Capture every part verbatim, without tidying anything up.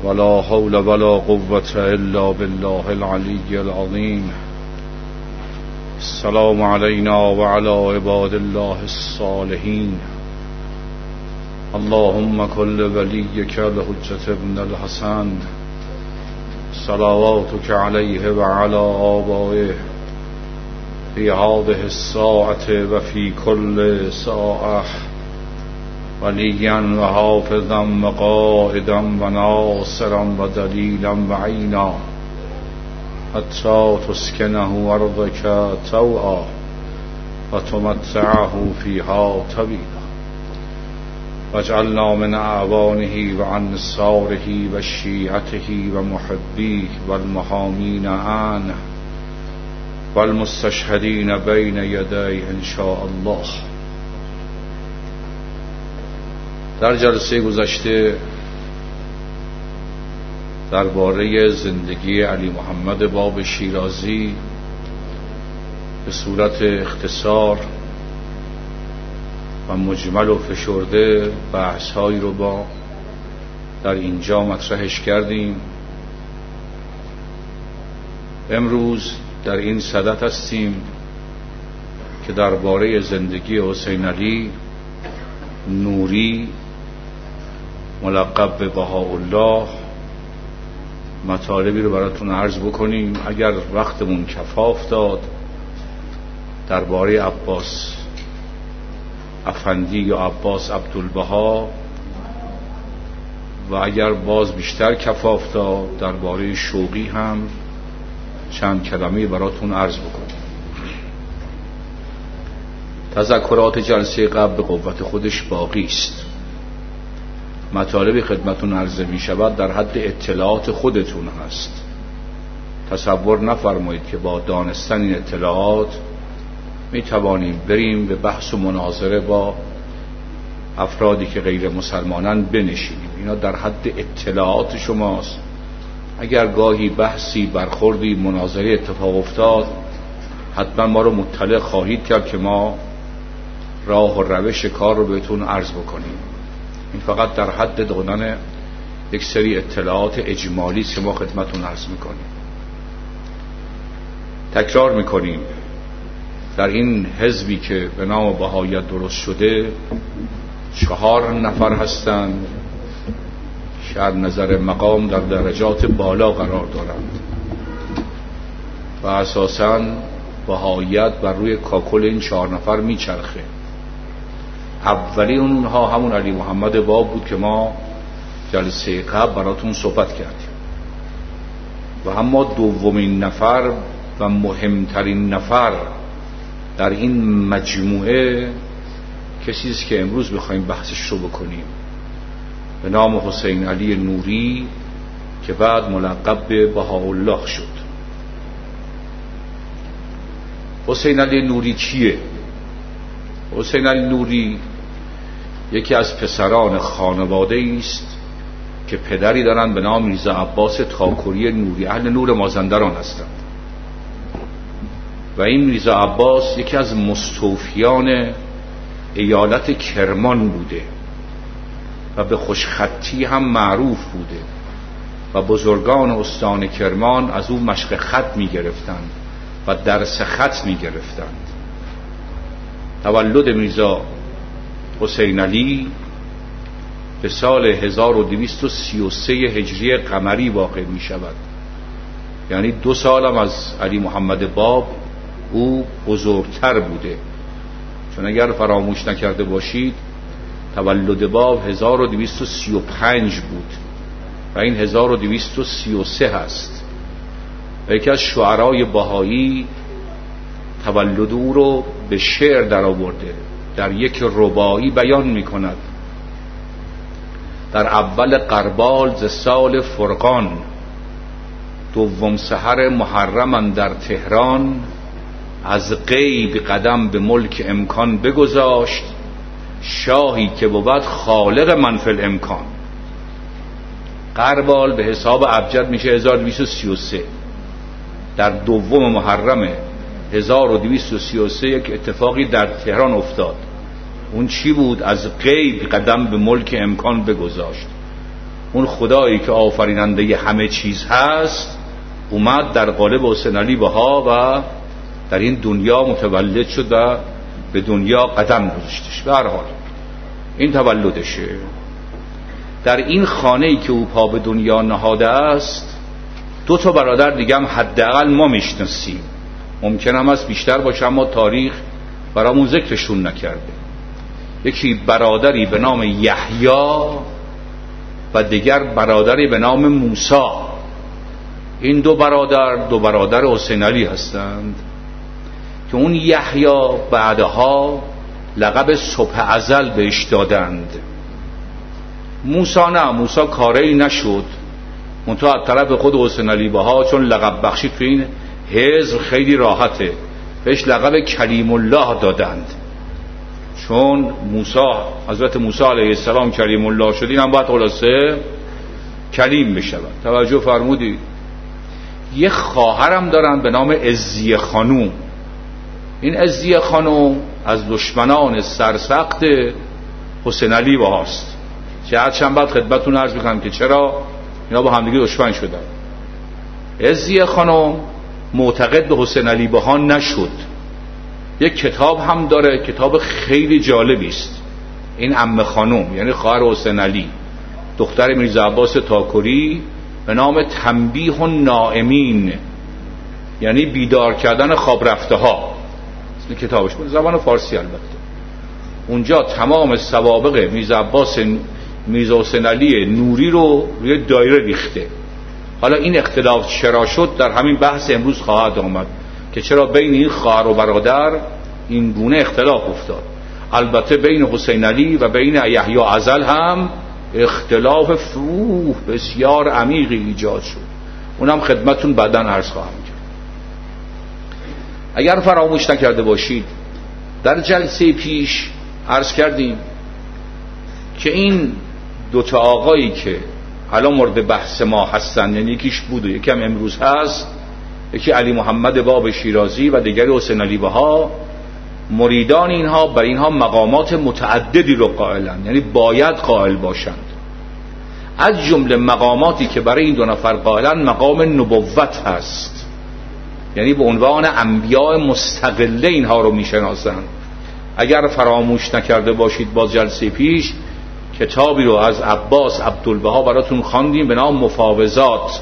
ولا حول ولا قوة إلا بالله العلي العظيم. السلام علينا وعلى عباد الله الصالحين. اللهم كل وليك الحجة ابن الحسن صلواتك عليه وعلى آبائه في هذه الساعة وفي كل ساعة وليا وحافظا وقائدا وناصرا ودليلا وعينا حتى تسكنه أرضك طوعا وتمتعه فيها طويلا، واجعلنا من أعوانه وأنصاره وشيعته ومحبيه والمحامين عنه والمستشهدين بين يديه إن شاء الله. در جلسه گذشته درباره زندگی علی محمد باب شیرازی به صورت اختصار و مجمل و فشرده بحث‌هایی رو با در اینجا مطرحش کردیم. امروز در این صدد هستیم که درباره زندگی حسین علی نوری ملقب به بهاءالله مطالبی رو براتون عرض بکنیم. اگر وقتمون کفاف داد درباره عباس افندی یا عباس عبدالبها و اگر باز بیشتر کفاف داد درباره شوقی هم چند کلمه براتون عرض بکنیم. تذکرات جلسه قبل به قوت خودش باقی است. مطالبی خدمتون عرضه می شود در حد اطلاعات خودتون هست. تصور نفرمایید که با دانستن این اطلاعات می توانیم بریم به بحث و مناظره با افرادی که غیر مسلمانان بنشینیم. اینا در حد اطلاعات شماست. اگر گاهی بحثی برخوردی مناظره اتفاق افتاد حتما ما رو مطلع خواهید کرد که ما راه و روش کار رو بهتون عرض بکنیم. این فقط در حد دادن یک سری اطلاعات اجمالی است که ما خدمتون عرض میکنیم. تکرار میکنیم در این حزبی که به نام بهاییت درست شده چهار نفر هستند که از نظر مقام در درجات بالا قرار دارند و اساساً بهاییت بر روی کاکل این چهار نفر میچرخه. اولی اونها همون علی محمد باب بود که ما جلسه قبل براتون صحبت کردیم و اما دومین نفر و مهمترین نفر در این مجموعه کسی است که امروز بخوایم بحثش رو بکنیم به نام حسین علی نوری که بعد ملقب به بهاءالله شد. حسین علی نوری کیه؟ حسین علی نوری یکی از پسران خانواده است که پدری دارند به نام میرزا عباس تاکوری نوری، اهل نور مازندران هستند و این میرزا عباس یکی از مستوفیان ایالت کرمان بوده و به خوشخطی هم معروف بوده و بزرگان استان کرمان از او مشق خط می گرفتند و درس خط می گرفتند. تولد میرزا حسین علی به سال هزار و دویست و سی و سه هجری قمری واقع می شود، یعنی دو سال هم از علی محمد باب او بزرگتر بوده، چون اگر فراموش نکرده باشید تولد باب هزار و دویست و سی و پنج بود و این هزار و دویست و سی و سه هست و یکی از شعرای بهایی تولد او رو به شعر در آورده، در یک رباعی بیان می کند. در اول قربال ز سال فرقان، دوم سحر محرم در تهران، از غیب قدم به ملک امکان بگذاشت، شاهی که بود خالق من فی الامکان. قربال به حساب ابجد میشه هزار و دویست و سی و سه. در دوم محرم هزار و دویست و سی و سه یک اتفاقی در تهران افتاد. اون چی بود؟ از غیب قدم به ملک امکان بگذاشت. اون خدایی که آفریننده همه چیز هست اومد در قالب حسین علی بها و در این دنیا متولد شد و به دنیا قدم گذاشتش. به هر حال این تولدشه. در این خانه‌ای که او پا به دنیا نهاده است دو تا برادر دیگه هم حداقل ما میشناسیم، ممکن هم است بیشتر باشه اما تاریخ برامون ذکرشون نکرده. یکی برادری به نام یحیی و دیگر برادری به نام موسی. این دو برادر دو برادر حسین علی هستند که اون یحیی بعدها لقب صبح ازل بهش دادند. موسی نه، موسی کاری نشد، منتها از طرف خود حسین علی بها چون لقب بخشی تو این حزب خیلی راحته، بهش لقب کلیم الله دادند. چون موسی حضرت موسی علیه السلام کلیم الله شد، این هم باید خلاصه کلیم بشود. توجه فرمودید. یه خواهرم دارن به نام عزیه خانوم. این عزیه خانوم از دشمنان سرسخت حسین علی بهاست. چه چند بعد خدمتتون عرض می‌کنم که چرا اینا با همدیگه دشمن شدن. عزیه خانوم معتقد به حسین علی بها نشد. یک کتاب هم داره، کتاب خیلی جالبی است. این عمه خانوم یعنی خواهر حسین علی، دختر میرزا عباس تاکوری، به نام تنبیه النائمین، یعنی بیدار کردن خواب رفته ها. اسم کتابش بود، زبان فارسی البته. اونجا تمام سوابق میرزا عباس میرزا حسین علی نوری رو روی دایره ریخته. حالا این اختلاف چرا شد در همین بحث امروز خواهد آمد که چرا بین این خواهر و برادر این گونه اختلاف افتاد. البته بین حسین علی و بین یحیی ازل هم اختلاف فروح بسیار عمیقی ایجاد شد. اونم خدمتون بعداً عرض خواهم کرد. اگر فراموش نکرده باشید در جلسه پیش عرض کردیم که این دوتا آقایی که الان مورد بحث ما هستن، یعنی یکیش بود و یکم امروز هست، یکی علی محمد باب شیرازی و دیگری حسین علی بها، مریدان اینها بر اینها مقامات متعددی رو قائلند، یعنی باید قائل باشند. از جمله مقاماتی که برای این دو نفر قائلند مقام نبوت هست، یعنی به عنوان انبیاء مستقله اینها رو میشناسند. اگر فراموش نکرده باشید باز جلسه پیش کتابی رو از عباس عبدالبها براتون خواندیم به نام مفاوضات.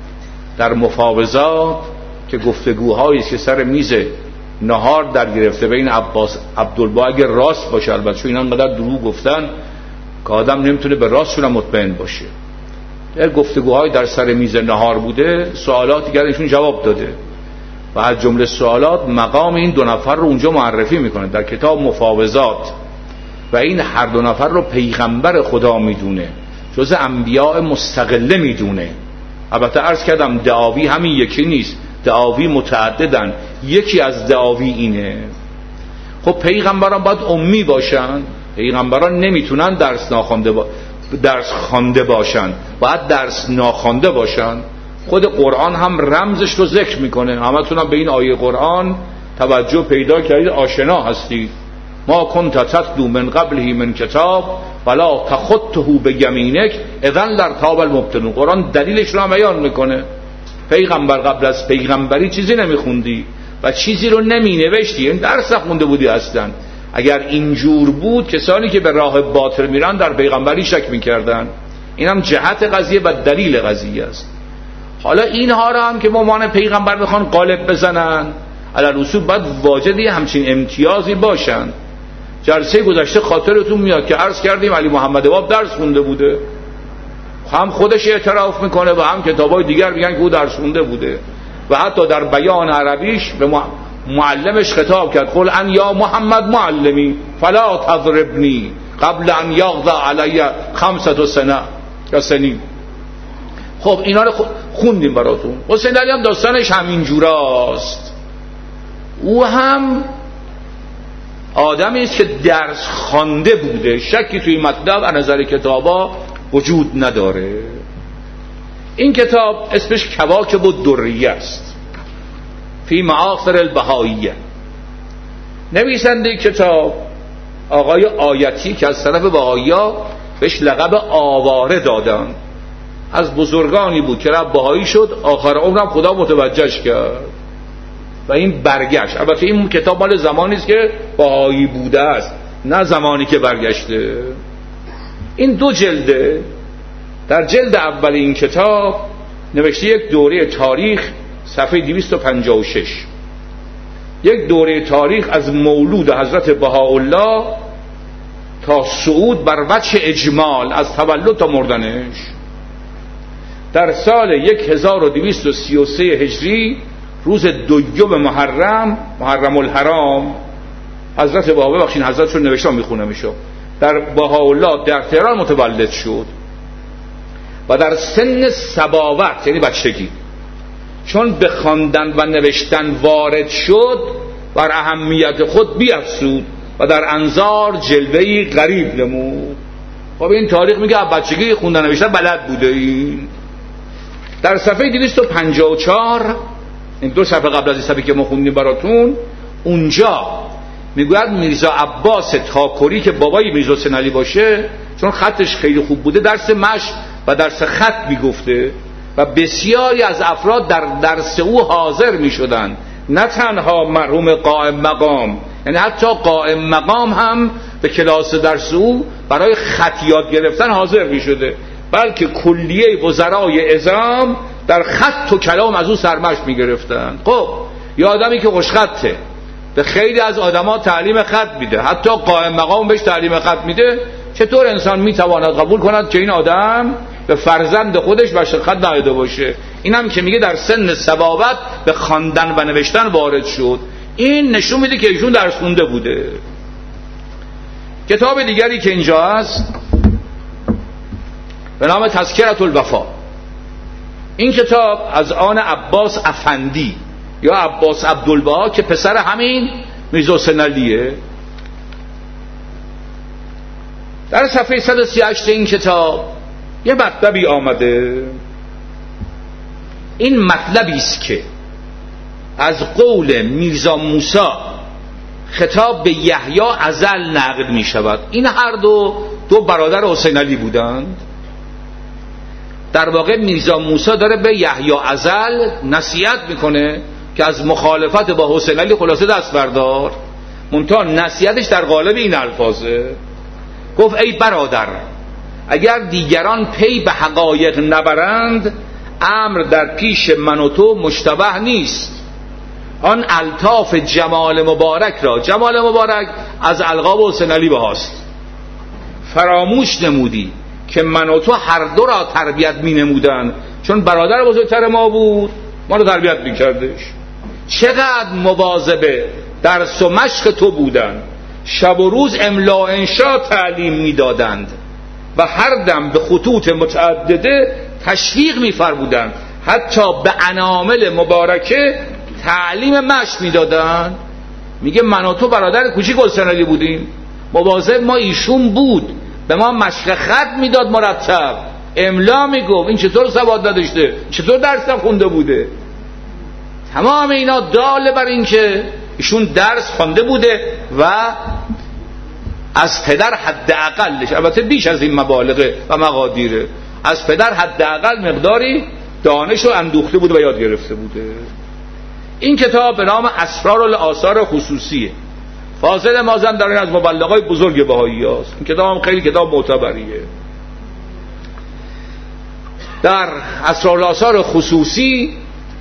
در مفاوضات که گفتگوهایی که سر میز نهار در گرفته بین عباس عبدالبها، اگر راست باشه البته، چون اینا انقدر دروغ گفتن که آدم نمیتونه به راستشون مطمئن باشه. در گفتگوهای در سر میز نهار بوده، سوالاتی که ایشون جواب داده و از جمله سوالات مقام این دو نفر رو اونجا معرفی میکنه در کتاب مفاوضات. و این هر دو نفر رو پیغمبر خدا میدونه، جز انبیاء مستقله میدونه. البته عرض کردم دعاوی همین یکی نیست، دعاوی متعددن. یکی از دعاوی اینه. خب پیغمبران باید امی باشن، پیغمبران نمیتونن درس ناخوانده با... درس خوانده باشن، باید درس ناخوانده باشن. خود قرآن هم رمزش رو ذکر میکنه. همتون هم به این آیه قرآن توجه پیدا کردید، آشنا هستید. ما کنت تتلو من قبله من کتاب ولا تخطه بیمینک اذن لارتاب المبطلون. قرآن دلیلش رو هم بیان میکنه. پیغمبر قبل از پیغمبری چیزی نمیخوندی و چیزی رو نمی نوشتی، این درس نخونده بودی اصلا. اگر اینجور بود کسانی که به راه باطل میرن در پیغمبری شک میکردن. اینم جهت قضیه و دلیل قضیه است. حالا اینها را هم که مامان پیغمبر بخوان قالب بزنن، علی اصول باید واجد همچین امتیازی باشن. جلسه گذشته خاطرتون میاد که عرض کردیم علی محمد باب درس خونده بوده، هم خودش اعتراف میکنه و هم کتابای دیگر میگن که او درس خونده بوده و حتی در بیان عربیش به معلمش خطاب کرد قل ان یا محمد معلمی فلا تضربنی قبل ان یغضى علی خمسة سنه یا سنین. خب اینا رو خوندیم براتون. حسین علی هم داستانش همین جوراست. او هم آدمی است که درس خوانده بوده، شکی توی مطلب از نظر کتابا وجود نداره. این کتاب اسمش کواکب الدریه است فی معاصر البهائیه. نویسنده کتاب آقای آیتی که از طرف بهائی‌ها بهش لقب آواره دادن. از بزرگانی بود که رب بهایی شد، آخر عمرم خدا متوجهش کرد و این برگشت. البته این کتاب مال زمانی است که بهایی بوده است، نه زمانی که برگشته. این دو جلده. در جلد اول این کتاب نوشته یک دوره تاریخ، صفحه دویست و پنجاه و شش، یک دوره تاریخ از مولود حضرت بهاءالله تا صعود بر وجه اجمال، از تولد تا مردنش. در سال هزار و دویست و سی و سه هجری روز دوم محرم، محرم الحرام، حضرت بهاءالله، بخشین حضرت رو نوشتم میخونه میشو، در بهاءالله در تهران متولد شد و در سن سباوت، یعنی بچگی، چون به خواندن و نوشتن وارد شد بر اهمیت خود بیفزود و در انظار جلوه‌ای غریب نمود. خب این تاریخ میگه بچگی خوندن نوشتن بلد بوده. این در صفحه دویست و پنجاه و چهار، این دو صفحه قبل از این صفحه که ما خوندیم براتون، اونجا میگوید میرزا عباس تاکوری که بابای میرزا حسین علی باشه، چون خطش خیلی خوب بوده، درس مشق و درس خط میگفته و بسیاری از افراد در درس او حاضر میشدن، نه تنها مرحوم قائم مقام، یعنی حتی قائم مقام هم به کلاس درس او برای خط یاد گرفتن حاضر میشده، بلکه کلیه وزرای عظام در خط و کلام از او سرمشق میگرفتن. خب یه آدمی که خوش خطه به خیلی از آدما تعلیم خط میده، حتی قائم مقام بهش تعلیم خط میده، چطور انسان میتواند قبول کند که این آدم به فرزند خودش مشق خط نداده باشه؟ این هم که میگه در سن سباوت به خواندن و نوشتن وارد شد، این نشون میده که ایشون درس خونده بوده. کتاب دیگری که اینجا هست به نام تذکرة الوفا، این کتاب از آن عباس افندی یا عباس عبدالبها که پسر همین میرزا حسین علیه. در صفحه صد و سی و هشت این کتاب یه مطلبی آمده. این مطلبی است که از قول میرزا موسی خطاب به یحیی ازل نقل می شود. این هر دو دو برادر حسین علی بودند. در واقع میرزا موسی داره به یحیی ازل نصیحت میکنه که از مخالفت با حسین علی خلاصه دست بردار، منتها نصیحتش در قالب این الفاظه. گفت ای برادر، اگر دیگران پی به حقایق نبرند، امر در پیش من و تو مشتبه نیست. آن الطاف جمال مبارک را، جمال مبارک از القاب حسین علی بهاست، فراموش نمودی که من و تو هر دو را تربیت می نمودن، چون برادر بزرگتر ما بود، ما رو تربیت می کردش. چقدر مواظب درس و مشق تو بودن، شب و روز املا انشا تعلیم می دادند و هر دم به خطوط متعدده تشویق می فرمودند، حتی به انامل مبارکه تعلیم مشق می دادند. میگه من و تو برادر کوچیک حسین علی بودیم، مواظب ما ایشون بود، به ما مشق خط میداد مرتب، املا میگفت. این چطور سواد نداشته؟ چطور درس نخونده بوده؟ تمام اینا داله بر این که ایشون درس خوانده بوده و از پدر حداقلش، البته بیش از این مبالغه و مقادیره، از پدر حداقل مقداری دانش رو اندوخته بوده و یاد گرفته بوده. این کتاب به نام اسرار الآثار خصوصیه. فاضل مازندرانی از مبلغای بزرگ بهایی هست. این کتاب هم خیلی کتاب معتبریه. در اسرار الآثار خصوصی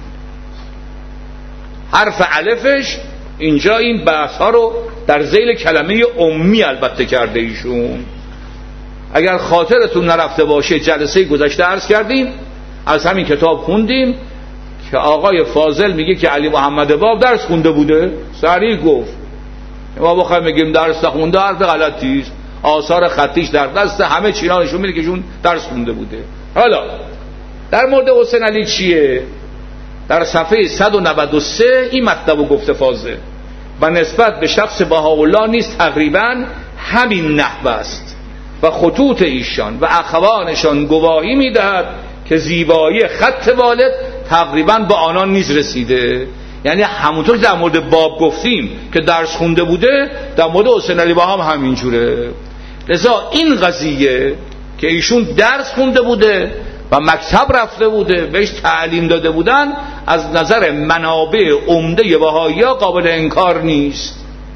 حرف الفش اینجا این بحث ها رو در ذیل کلمه امی البته کرده ایشون. اگر خاطرتون نرفته باشه، جلسه گذشته عرض کردیم، از همین کتاب خوندیم که آقای فاضل میگه که علی محمد باب درس خونده بوده. سریع گفت ما بخوایم بگیم درس نخونده حرف غلطی است، آثار خطیش در دست همه چینا نشون میده که ایشون درس خونده بوده. حالا در مورد حسین علی چیه؟ در صفحه صد و نود و سه این مطلب گفته فاضل: و نسبت به شخص بهاءالله نیز تقریبا همین نحو است و خطوط ایشان و اخوانشان گواهی میدهد که زیبایی خط والد تقریبا با آنان نیز رسیده. یعنی همونطور که در مورد باب گفتیم که درس خونده بوده، در مورد حسین علی بها هم همینجوره. لذا این قضیه که ایشون درس خونده بوده و مکتب رفته بوده، بهش تعلیم داده بودن، از نظر منابع عمده بهائی‌ها قابل انکار نیست.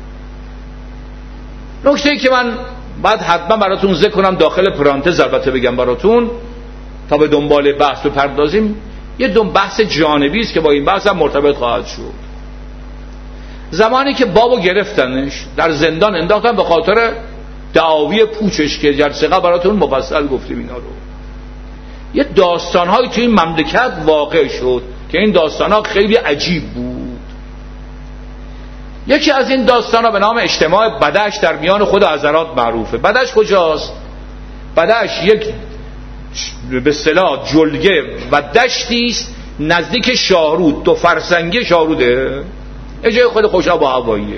نکته‌ای که من بعد حتما براتون ذکر کنم داخل پرانتز البته بگم براتون تا به دنبال بحث بپردازیم، یه دو بحث جانبی است که با این بحث هم مرتبط خواهد شد. زمانی که بابو گرفتنش در زندان انداختن به خاطر دعاوی پوچش که جلسه قبل براتون مفصل گفتیم اینا رو. یه داستان‌هایی توی این مملکت واقع شد که این داستان‌ها خیلی عجیب بود. یکی از این داستان‌ها به نام اجتماع بدش در میان خود حضرات معروفه. بدش کجاست؟ بدش یک به اصطلاح جلگه و دشتی است نزدیک شاهرود، دو فرسنگی شاهروده، جای خود خوش آب و هواییه.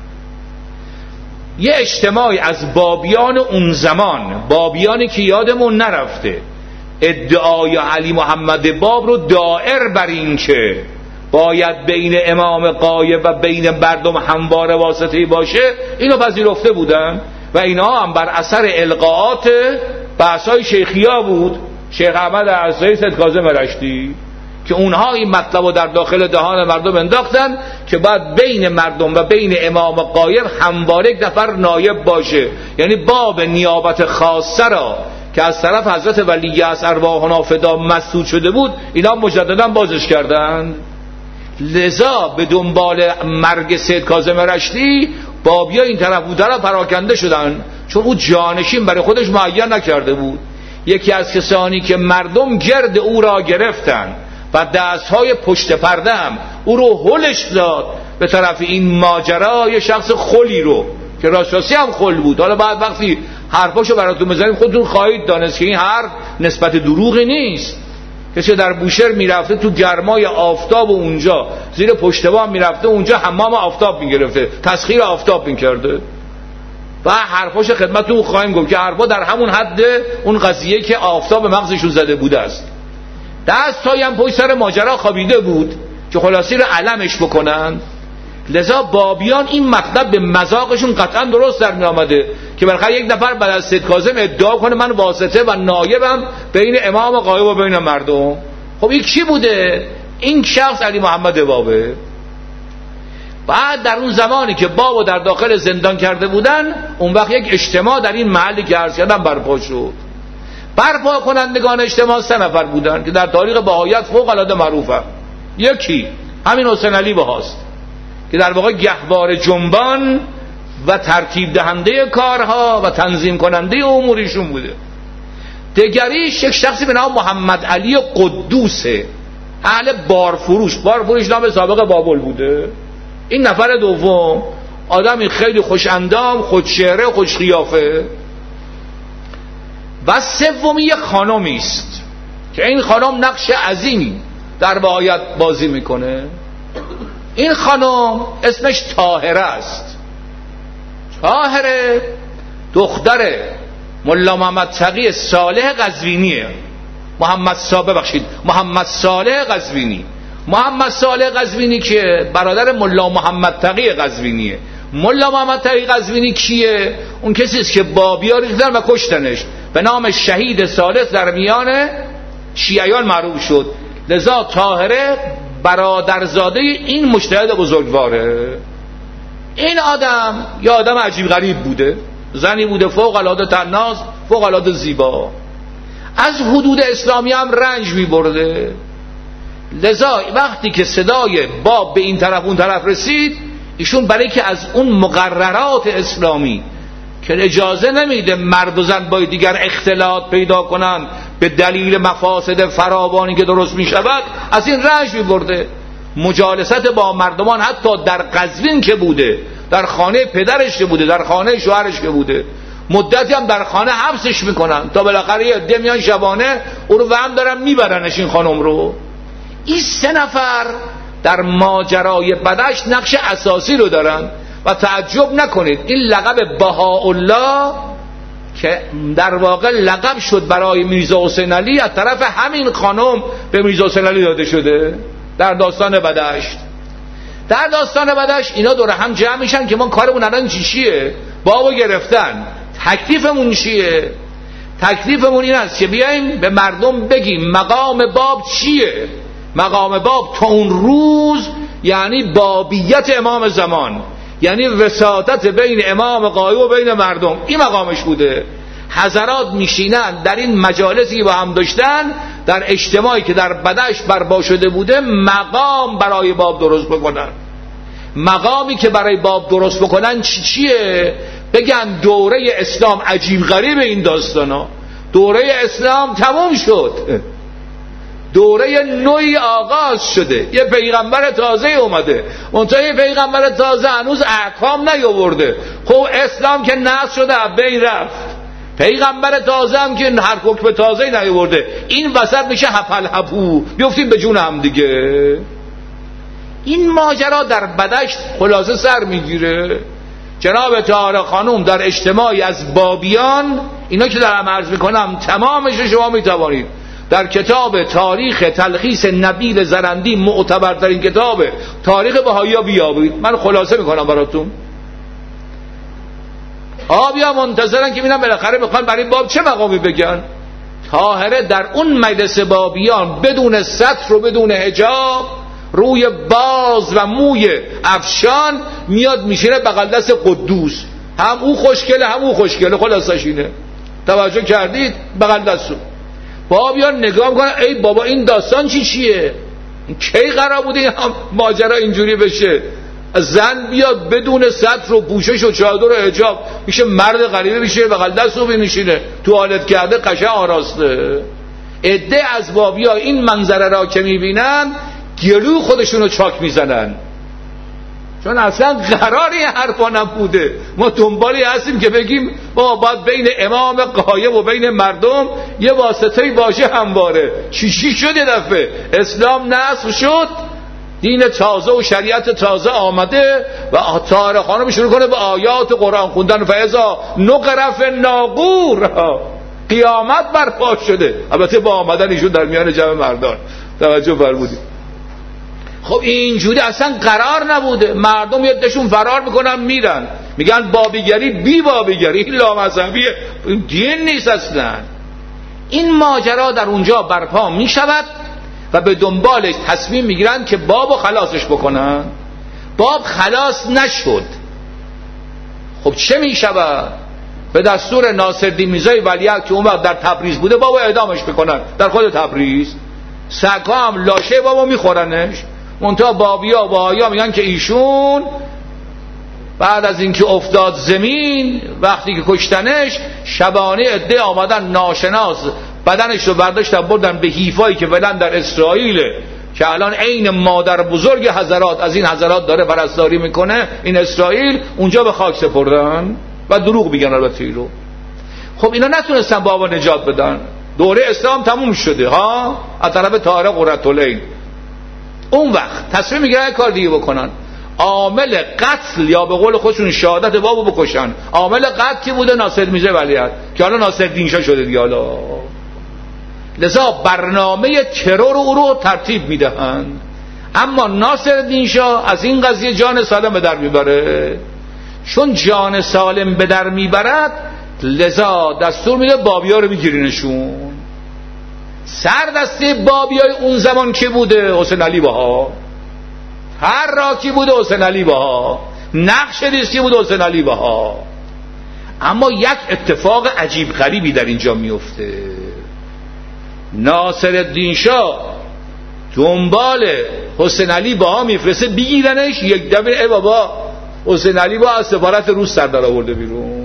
یه اجتماعی از بابیان اون زمان، بابیانی که یادمون نرفته ادعای علی محمد باب رو دائر بر این که باید بین امام غایب و بین مردم همواره واسطه‌ای باشه، اینو پذیرفته بودن و اینا هم بر اثر القاءات بحث‌های شیخیا بود، شیخ احمد عصایی، سید کاظم رشتی، که اونها این مطلب رو در داخل دهان مردم انداختن که باید بین مردم و بین امام غایب همواره یک نفر نایب باشه. یعنی باب نیابت خاصه را که از طرف حضرت ولی از ارواحنا فدا مسعود شده بود، اینا مجددا بازش کردند. لذا به دنبال مرگ سید کاظم رشتی بابیا این طرف بوده را پراکنده شدن، چون او جانشین برای خودش معین نکرده بود. یکی از کسانی که مردم گرد او را گرفتن و دستهای پشت پرده هم او رو هلش داد به طرف این ماجرا، یه شخص خلی رو که راستاسی هم خل بود. حالا بعد وقتی حرفاشو براتون بزنیم خودتون خواهید دانست که این حرف نسبت دروغی نیست. کسی در بوشهر میرفته تو گرمای آفتاب و اونجا زیر پشت بام میرفته، اونجا حمام آفتاب میگرفته، تسخیر آفتاب میکرده و حرفاشو خدمتتون خواهیم گفت که حرفا در همون حد اون قضیه که آفتاب مغزشون زده بوده است. دستایی هم پشت سر ماجرا خوابیده بود که خلاصی رو علمش بکنن. لذا بابیان این مطلب به مذاقشون قطعا درست در می آمده که بالاخره یک نفر بعد از سید کاظم ادعا کنه من واسطه و نایبم بین امام غایب و بین مردم. خب این کی بوده؟ این شخص علی محمد بابه. بعد در اون زمانی که بابو در داخل زندان کرده بودن، اون وقت یک اجتماع در این محلی که عرض کردم برپا شد. برپا کنندگان اجتماع سه نفر بودن که در تاریخ بهاییت فوق العاده معروفه. یکی همین حسین علی بهاست که در واقع گهوار جنبان و ترتیب دهنده کارها و تنظیم کننده اموریشون بوده. دیگریش یک شخصی به نام محمد علی قدوسه، اهل بارفروش. بارفروش نام سابق بابل بوده. این نفر دوم آدمی خیلی خوش اندام، خوش‌چهره، خوش قیافه. و سومی یک خانمی است که این خانم نقش عظیمی در بهاییت بازی میکنه. این خانم اسمش طاهره است. طاهره دختر ملا محمد تقی صالح قزوینیه. محمد صالح بخشید محمد صالح قزوینی. محمد صالح قزوینی که برادر ملا محمد تقی قزوینیه. ملا محمد تقی قزوینی کیه؟ اون کسی است که بابیا ریختن و کشتنش، به نام شهید ثالث در میان شیعیان معروف شد. لذا طاهره برادرزاده این مجتهد بزرگواره. این آدم یه آدم عجیب غریب بوده، زنی بوده فوق العاده طناز، فوق العاده زیبا، از حدود اسلامی هم رنج می برده. لذا وقتی که صدای باب به این طرف اون طرف رسید، ایشون برای که از اون مقررات اسلامی که اجازه نمیده مرد و زن با دیگر اختلاط پیدا کنند به دلیل مفاسد فراوانی که درست می شود، از این رنج می برده. مجالست با مردمان حتی در قزوین که بوده، در خانه پدرش که بوده، در خانه شوهرش که بوده، مدتی هم در خانه حبسش میکنن تا بالاخره یه عده میان شبانه او رو وهم دارن میبرنش این خانم رو. این سه نفر در ماجرای بدش نقش اساسی رو دارن و تعجب نکنید این لقب بهاءالله که در واقع لقب شد برای میرزا حسین علی از طرف همین خانم به میرزا حسین علی داده شده در داستان بدشت. در داستان بدشت اینا دور هم جمع میشن که ما کارمون الان چی چیه؟ بابو گرفتن، تکلیفمون چیه؟ تکلیفمون این است که بیایم به مردم بگیم مقام باب چیه. مقام باب تا اون روز یعنی بابیت امام زمان، یعنی وساطت بین امام غایب و بین مردم، این مقامش بوده. حضرات میشینن در این مجالسی با هم داشتن، در اجتماعی که در بدش برپا شده بوده مقام برای باب درست بکنن. مقامی که برای باب درست بکنن چی چیه؟ بگن دوره اسلام عجیب غریب این داستانا، دوره اسلام تموم شد، دوره نوعی آغاز شده، یه پیغمبر تازه اومده، منتها یه پیغمبر تازه هنوز احکام نیاورده. خب اسلام که نسخ شده بین رفت، پیغمبر تازه هم که هر حکم تازه نیاورده، این وسط میشه هپل هپو، بیفتیم به جون هم دیگه. این ماجرا در بدشت خلاصه سر میگیره. جناب طاهره خانوم در اجتماعی از بابیان، اینا که دارم عرض میکنم تمامش شما میتوانید در کتاب تاریخ تلخیص نبیل زرندی، معتبرترین کتاب تاریخ بهائی‌ها بیابید. من خلاصه میکنم براتون. آبیا منتظرن که ببینم بالاخره میخوان برای باب چه مقامی بگن. طاهره در اون مجلس بابیان بدون ستر و بدون حجاب، روی باز و موی افشان میاد میشینه بغل دست قدوس. هم او خوشگله هم او خوشگله، خلاصش اینه. توجه کردید؟ بغل دستو بابیان نگاه میکنن ای بابا این داستان چی چیه؟ کی قرار بوده این ماجرا اینجوری بشه؟ زن بیاد بدون ستر و پوشش و چادر و حجاب میشه مرد غریبه، میشه بغل دستو بنشینه، توالت کرده قشنگ آراسته. عده از بابیا این منظره را که میبینن گلو خودشونو چاک میزنن، چون اصلا قراری حرفا نبوده. ما دنبالی هستیم که بگیم با باید بین امام غایب و بین مردم یه واسطه‌ای باشه همواره. چی چی شد یه دفعه اسلام نسخ شد، دین تازه و شریعت تازه آمده و طاهره خانم شروع کنه به آیات قرآن خوندن. فاذا نقر فی الناقور، قیامت برپا شده. البته با آمدن ایشون در میان جمع مردان. توجه فرمودید؟ خب اینجوری اصلا قرار نبوده. مردم یه دشون فرار میکنن میرن، میگن بابیگری بی بابیگری، این لامذهبیه، دین نیست اصلا. این ماجرا در اونجا برپا میشود و به دنبالش تصمیم میگیرن که بابو خلاصش بکنن. باب خلاص نشد. خب چه میشود؟ به دستور ناصرالدین میرزای ولیعهد که اون وقت در تبریز بوده بابو اعدامش میکنن در خود تبریز. سگا هم لاشه بابو میخورنش. منتها بابیا و بهائی‌ها میگن که ایشون بعد از اینکه افتاد زمین، وقتی که کشتنش، شبانه عده آمدن ناشناس بدنش رو برداشتن بردن به حیفایی که فعلا در اسرائیل، که الان عین مادر بزرگ حضرات از این حضرات داره پرستاری میکنه این اسرائیل، اونجا به خاک سپردن و دروغ میگن البته این رو. خب اینا نتونستن بابا نجات بدن. دوره اسلام تموم شده ها از طرف طاهره قرةالعین. اون وقت تصمیم میگیرن کار دیگه بکنن، عامل قتل یا به قول خودشون شهادت بابو بکشن. عامل قتل کی بوده؟ ناصر میرزا ولیعهد که حالا ناصرالدین شاه شده دیگه. حالا لذا برنامه ترور او رو ترتیب میدهند، اما ناصرالدین شاه از این قضیه جان سالم به در میبره. چون جان سالم به در میبرد لذا دستور میده بابیا رو میگیرینشون. سر دسته بابیای اون زمان که بوده؟ حسین علی بها. هر راکی بوده حسین علی بها. نقش ریسکی بوده حسین علی بها. اما یک اتفاق عجیب غریبی در اینجا میفته. ناصرالدین شاه دنبال حسین علی بها میفرسته بگیرنش. یک دفعه ای بابا حسین علی بها از سفارت روس سر در آورده بیرون.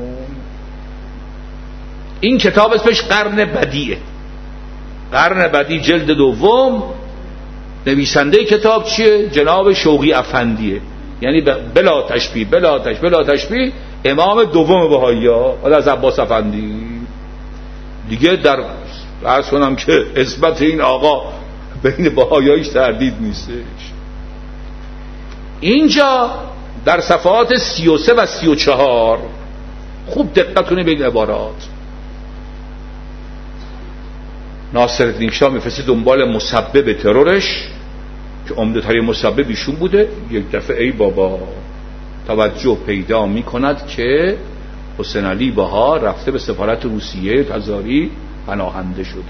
این کتاب اسمش قرن بدیعه. قرن بدیع جلد دوم. نویسنده کتاب چیه؟ جناب شوقی افندیه، یعنی بلا تشبیه بلا تشبیه بلا تشبیه امام دوم بهائی‌ها از عباس افندی. دیگه در عرض کنم که اسمت این آقا بین بهائی‌هاش تردید نیستش. اینجا در صفحات سی و سه و سی و چهار خوب دقت کنید به این عبارات. ناصرالدین شاه میفرسته دنبال مسبب ترورش که عمده‌ترین مسبب ایشون بوده. یک دفعه ای بابا توجه پیدا میکند که حسین علی بها رفته به سفارت روسیه تزاری پناهنده شده.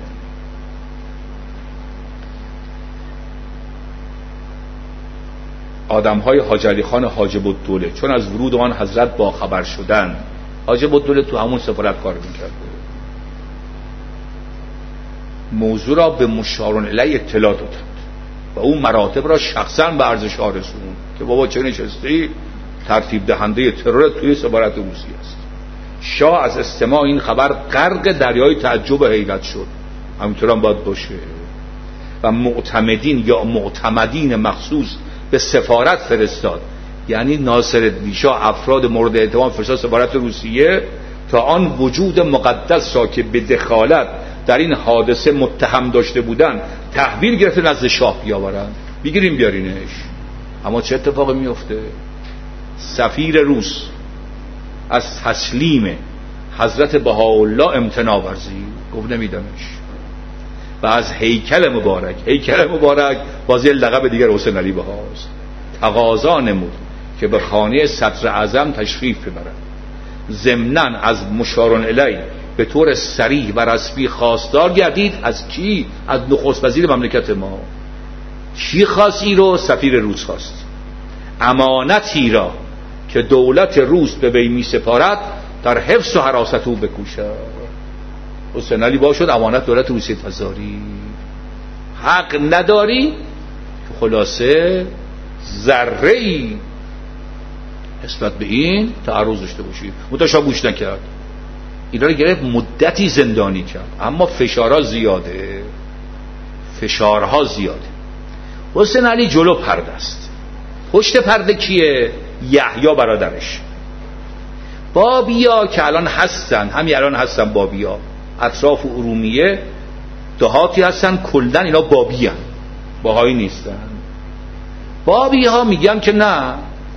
آدم‌های حاج علی خان حاجب الدوله چون از ورود آن حضرت با خبر شدن، حاجب الدوله تو همون سفارت کار می‌کرد، موضوع را به مشارون الیه اطلاع دادند و اون مراتب را شخصا به ارزش ها رسوند که بابا چه نشستی؟ ترتیب دهنده ترور توی سفارت روسیه است. شاه از استماع این خبر غرق دریای تعجب و حیرت شد. همینطور هم باید باشه. و معتمدین یا معتمدین مخصوص به سفارت فرستاد، یعنی ناصرالدین شاه افراد مورد اعتماد فرستاد سفارت روسیه تا آن وجود مقدس را که به دخالت در این حادثه متهم داشته بودن تحویل گرفته نزد شاه بیاورن. بگیریم بیارینش. اما چه اتفاقی میفته؟ سفیر روس از تسلیم حضرت بهاءالله امتناع ورزید، گفت نمیدمش. و از هیکل مبارک، هیکل مبارک بازی لقب دیگر حسین علی بهاست، تقاضا نمود که به خانه صدر اعظم تشریف ببرد. ضمناً از مشارون الی به طور صریح و رسمی خواستار گردید. از کی؟ از نخست وزیر مملکت ما. چی خواست؟ ای رو سفیر روس خواست، امانتی را که دولت روس به وی می سپارد در حفظ و حراست او بکوشد. حسین علی با شد امانت دولت روسیه تزاری. حق نداری خلاصه ذره‌ای نسبت به این تعرض داشته باشی. متشا گوش نکرد، اینا رو گرفت مدتی زندانی کرد. اما فشارها زیاده، فشارها زیاده. حسین علی جلو پرده است، پشت پرده کیه؟ یحیی برادرش. بابیا که الان هستن، همین الان هستن بابیا، اطراف ارومیه دهاتی هستن، کلن اینا بابی هستن، باهایی نیستن. بابی ها میگن که نه،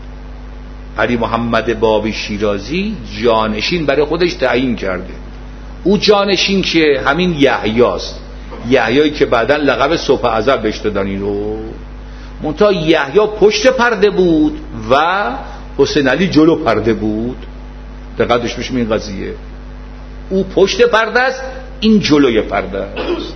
علی محمد بابی شیرازی جانشین برای خودش تعیین کرده. او جانشین که همین یحیی است، یحیی که بعداً لقب صبح ازل بهش دادن. این رو منتها یحیی پشت پرده بود و حسین علی جلو پرده بود. دقتش بشیم این قضیه، او پشت پرده است، این جلوی پرده است.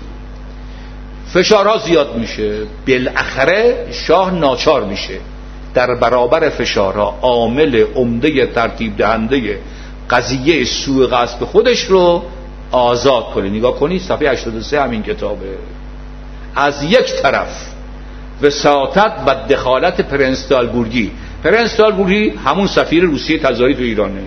فشارها زیاد میشه، بالاخره شاه ناچار میشه در برابر فشارها عامل عمده ترتیب دهنده قضیه سوء قصد خودش رو آزاد کنه. نگاه کنید صفحه هشتاد و سه همین کتابه. از یک طرف وساطت و دخالت پرنس دالبورگی. پرنس دالبورگی همون سفیر روسیه تزاری تو ایرانه،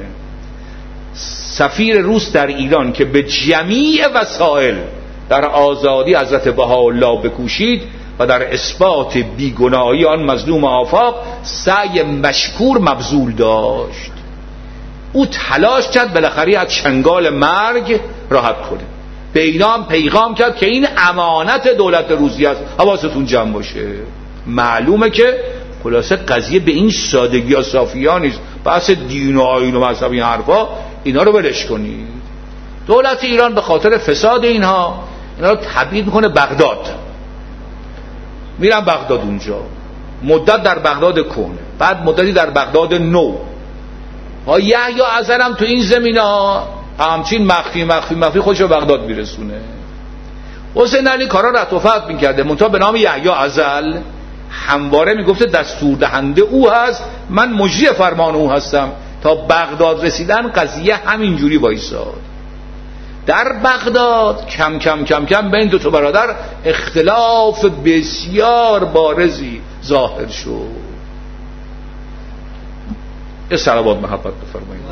سفیر روس در ایران که به جمیع وسایل در آزادی حضرت بهاءالله بکوشید و در اثبات بیگناهی آن مظلوم آفاق سعی مشکور مبذول داشت. او تلاش کرد بالاخره از چنگال مرگ راحت کنه. به اینا هم پیغام کرد که این امانت دولت روسیه است، حواستون جمع باشه. معلومه که خلاصه قضیه به این سادگی و صافی ها نیست. بحث دین و آیین و مذهب این حرفا، اینا رو ولش کنید. دولت ایران به خاطر فساد اینها اینا رو تبعید میکنه بغداد. میرن بغداد، اونجا مدت در بغداد کنه، بعد مدتی در بغداد نو. ها یحیی ازرم تو این زمینا همچین مخفی مخفی مخفی خودشو بغداد میرسونه. حسین علی کارا رفت و فتح میکرده، منتها به نام یحیی ازل همواره میگفته دستور دهنده او هست، من مجری فرمان او هستم. تا بغداد رسیدن قضیه همینجوری وایساد. در بغداد کم کم کم کم بین دو تا برادر اختلاف بسیار بارزی ظاهر شد. یه صلوات محبت بفرمایید.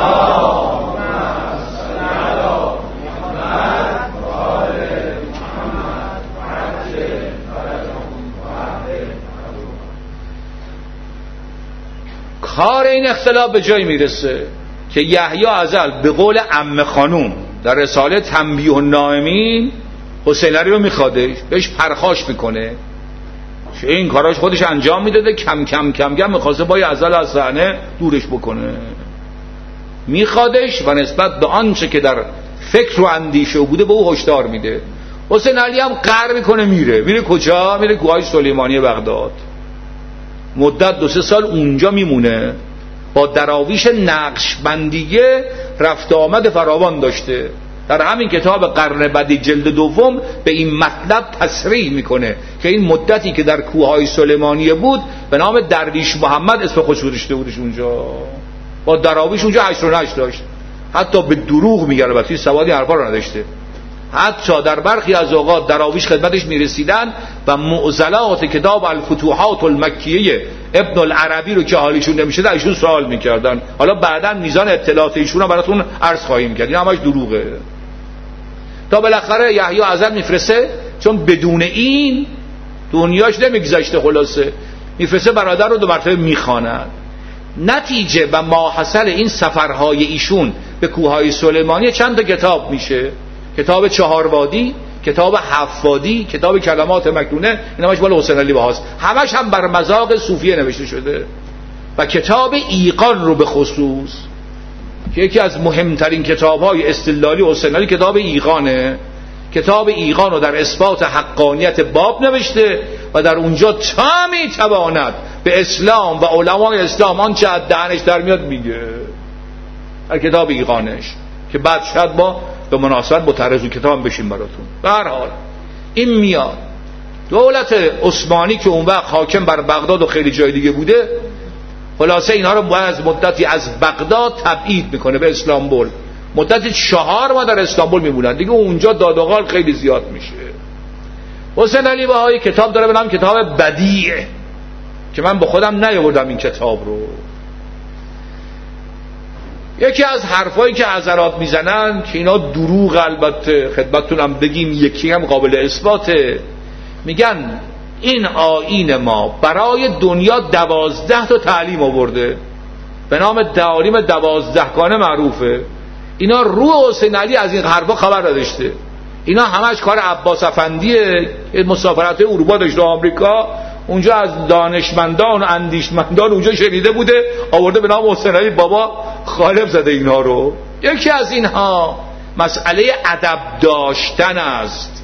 کار این اختلاف به جای میرسه که یحیی ازل به قول عمه خانوم در رساله تنبیه النائمین حسین علی رو میخوادش، بهش پرخاش میکنه که این کاراش خودش انجام میداده، کم کم کم کم میخواسته با ازل از صحنه دورش بکنه. میخوادش و نسبت به آنچه که در فکر و اندیشه بوده به او هشدار میده. حسین علی هم قهر میکنه، میره میره کجا؟ میره کوههای سلیمانی بغداد. مدت دو سه سال اونجا میمونه. با دراویش نقشبندیه رفت آمد فراوان داشته. در همین کتاب قرن بدی جلد دوم به این مطلب تصریح میکنه که این مدتی که در کوههای سلیمانیه بود به نام درویش محمد اسم خودش گذاشته بودش اونجا، با دراویش اونجا هشت و نشت داشت. حتی به دروغ میگه، البته سوادی حرفا رو نداشته. حتی در برخی از اوقات دراویش خدمتش میرسیدن و معضلات کتاب الفتوحات المکیه ابن العربی رو که حالیشون نمیشه در ایشون سوال میکردن. حالا بعدا میزان اطلاعات ایشون رو براتون عرض خواهیم کرد، این همش دروغه. تا بالاخره یحیی ازل میفرسته، چون بدون این دنیاش نمیگذشته، خلاصه میفرسته برادر رو دو مرتبه میخواند. نتیجه و ماحصل این سفرهای ایشون به کوههای سلیمانیه چند تا کتاب میشه. کتاب چهاروادی، کتاب هفت‌وادی، کتاب کلمات مکنونه، این همش مال حسین علی بهاست، همش هم بر مذاق صوفیه نوشته شده. و کتاب ایقان رو به خصوص که یکی از مهمترین کتاب‌های استدلالی حسین علی کتاب ایقانه. کتاب ایقان رو در اثبات حقانیت باب نوشته و در اونجا تا میتواند به اسلام و علمای اسلام آنچه از دهنش در میاد میگه در کتاب ایقانش، که بعد شاید با به مناسبت متعرض کتاب بشیم براتون. به هر حال این میاد دولت عثمانی که اون وقت حاکم بر بغداد و خیلی جای دیگه بوده، خلاصه اینا رو باید از مدتی از بغداد تبعید میکنه به استانبول. مدت چهار ماه در استانبول میمونن دیگه، اونجا دادوغال خیلی زیاد میشه. حسین علی بهایی کتاب داره به نام کتاب بدیع که من به خودم نیاوردم این کتاب رو. یکی از حرفایی که حضرات میزنن که اینا دروغ، البته خدمتتونم بگیم یکی هم قابل اثباته، میگن این آیین ما برای دنیا دوازده تا تعلیم آورده به نام تعالیم دوازدهگانه معروفه. اینا روح حسین علی از این حرفا خبر نداشته. اینا همش کار عباس افندیه، مسافرت اروپا داشته، آمریکا، اونجا از دانشمندان و اندیشمندان اونجا شنیده بوده، آورده به نام حسین علی بابا خالب زده اینها رو. یکی از اینها مسئله ادب داشتن است،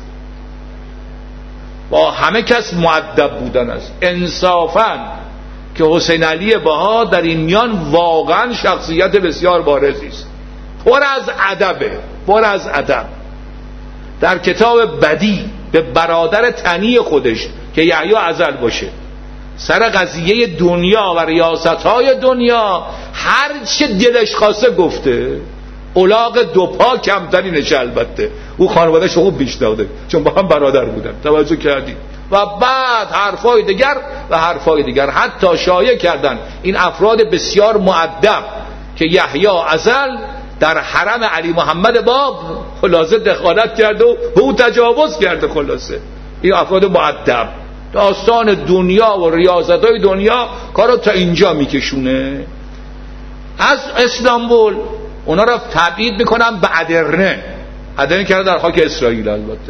با همه کس مؤدب بودن است. انصافاً که حسین علی بها در این میان واقعا شخصیت بسیار بارزی است، پر از ادبه، پر از ادب. در کتاب بدی به برادر تنی خودش که یحیی ازل باشه سر قضیه دنیا و ریاست‌های دنیا هر چه دلش خواسته گفته. الاغ دوپا کمترینش، البته او خانواده‌اش خوب میشناخته چون با هم برادر بودن، توجه کردید. و بعد حرفای دیگر و حرفای دیگر، حتی شایع کردن این افراد بسیار مؤدب که یحیی ازل در حرم علی محمد باب خلاصه دخالت کرده و به او تجاوز کرده. خلاصه این افراد مؤدب داستان دنیا و ریاست‌های دنیا کارو تا اینجا میکشونه. از استانبول اونا را تبعید میکنن به ادرنه. ادرنه کرده در خاک اسرائیل. البته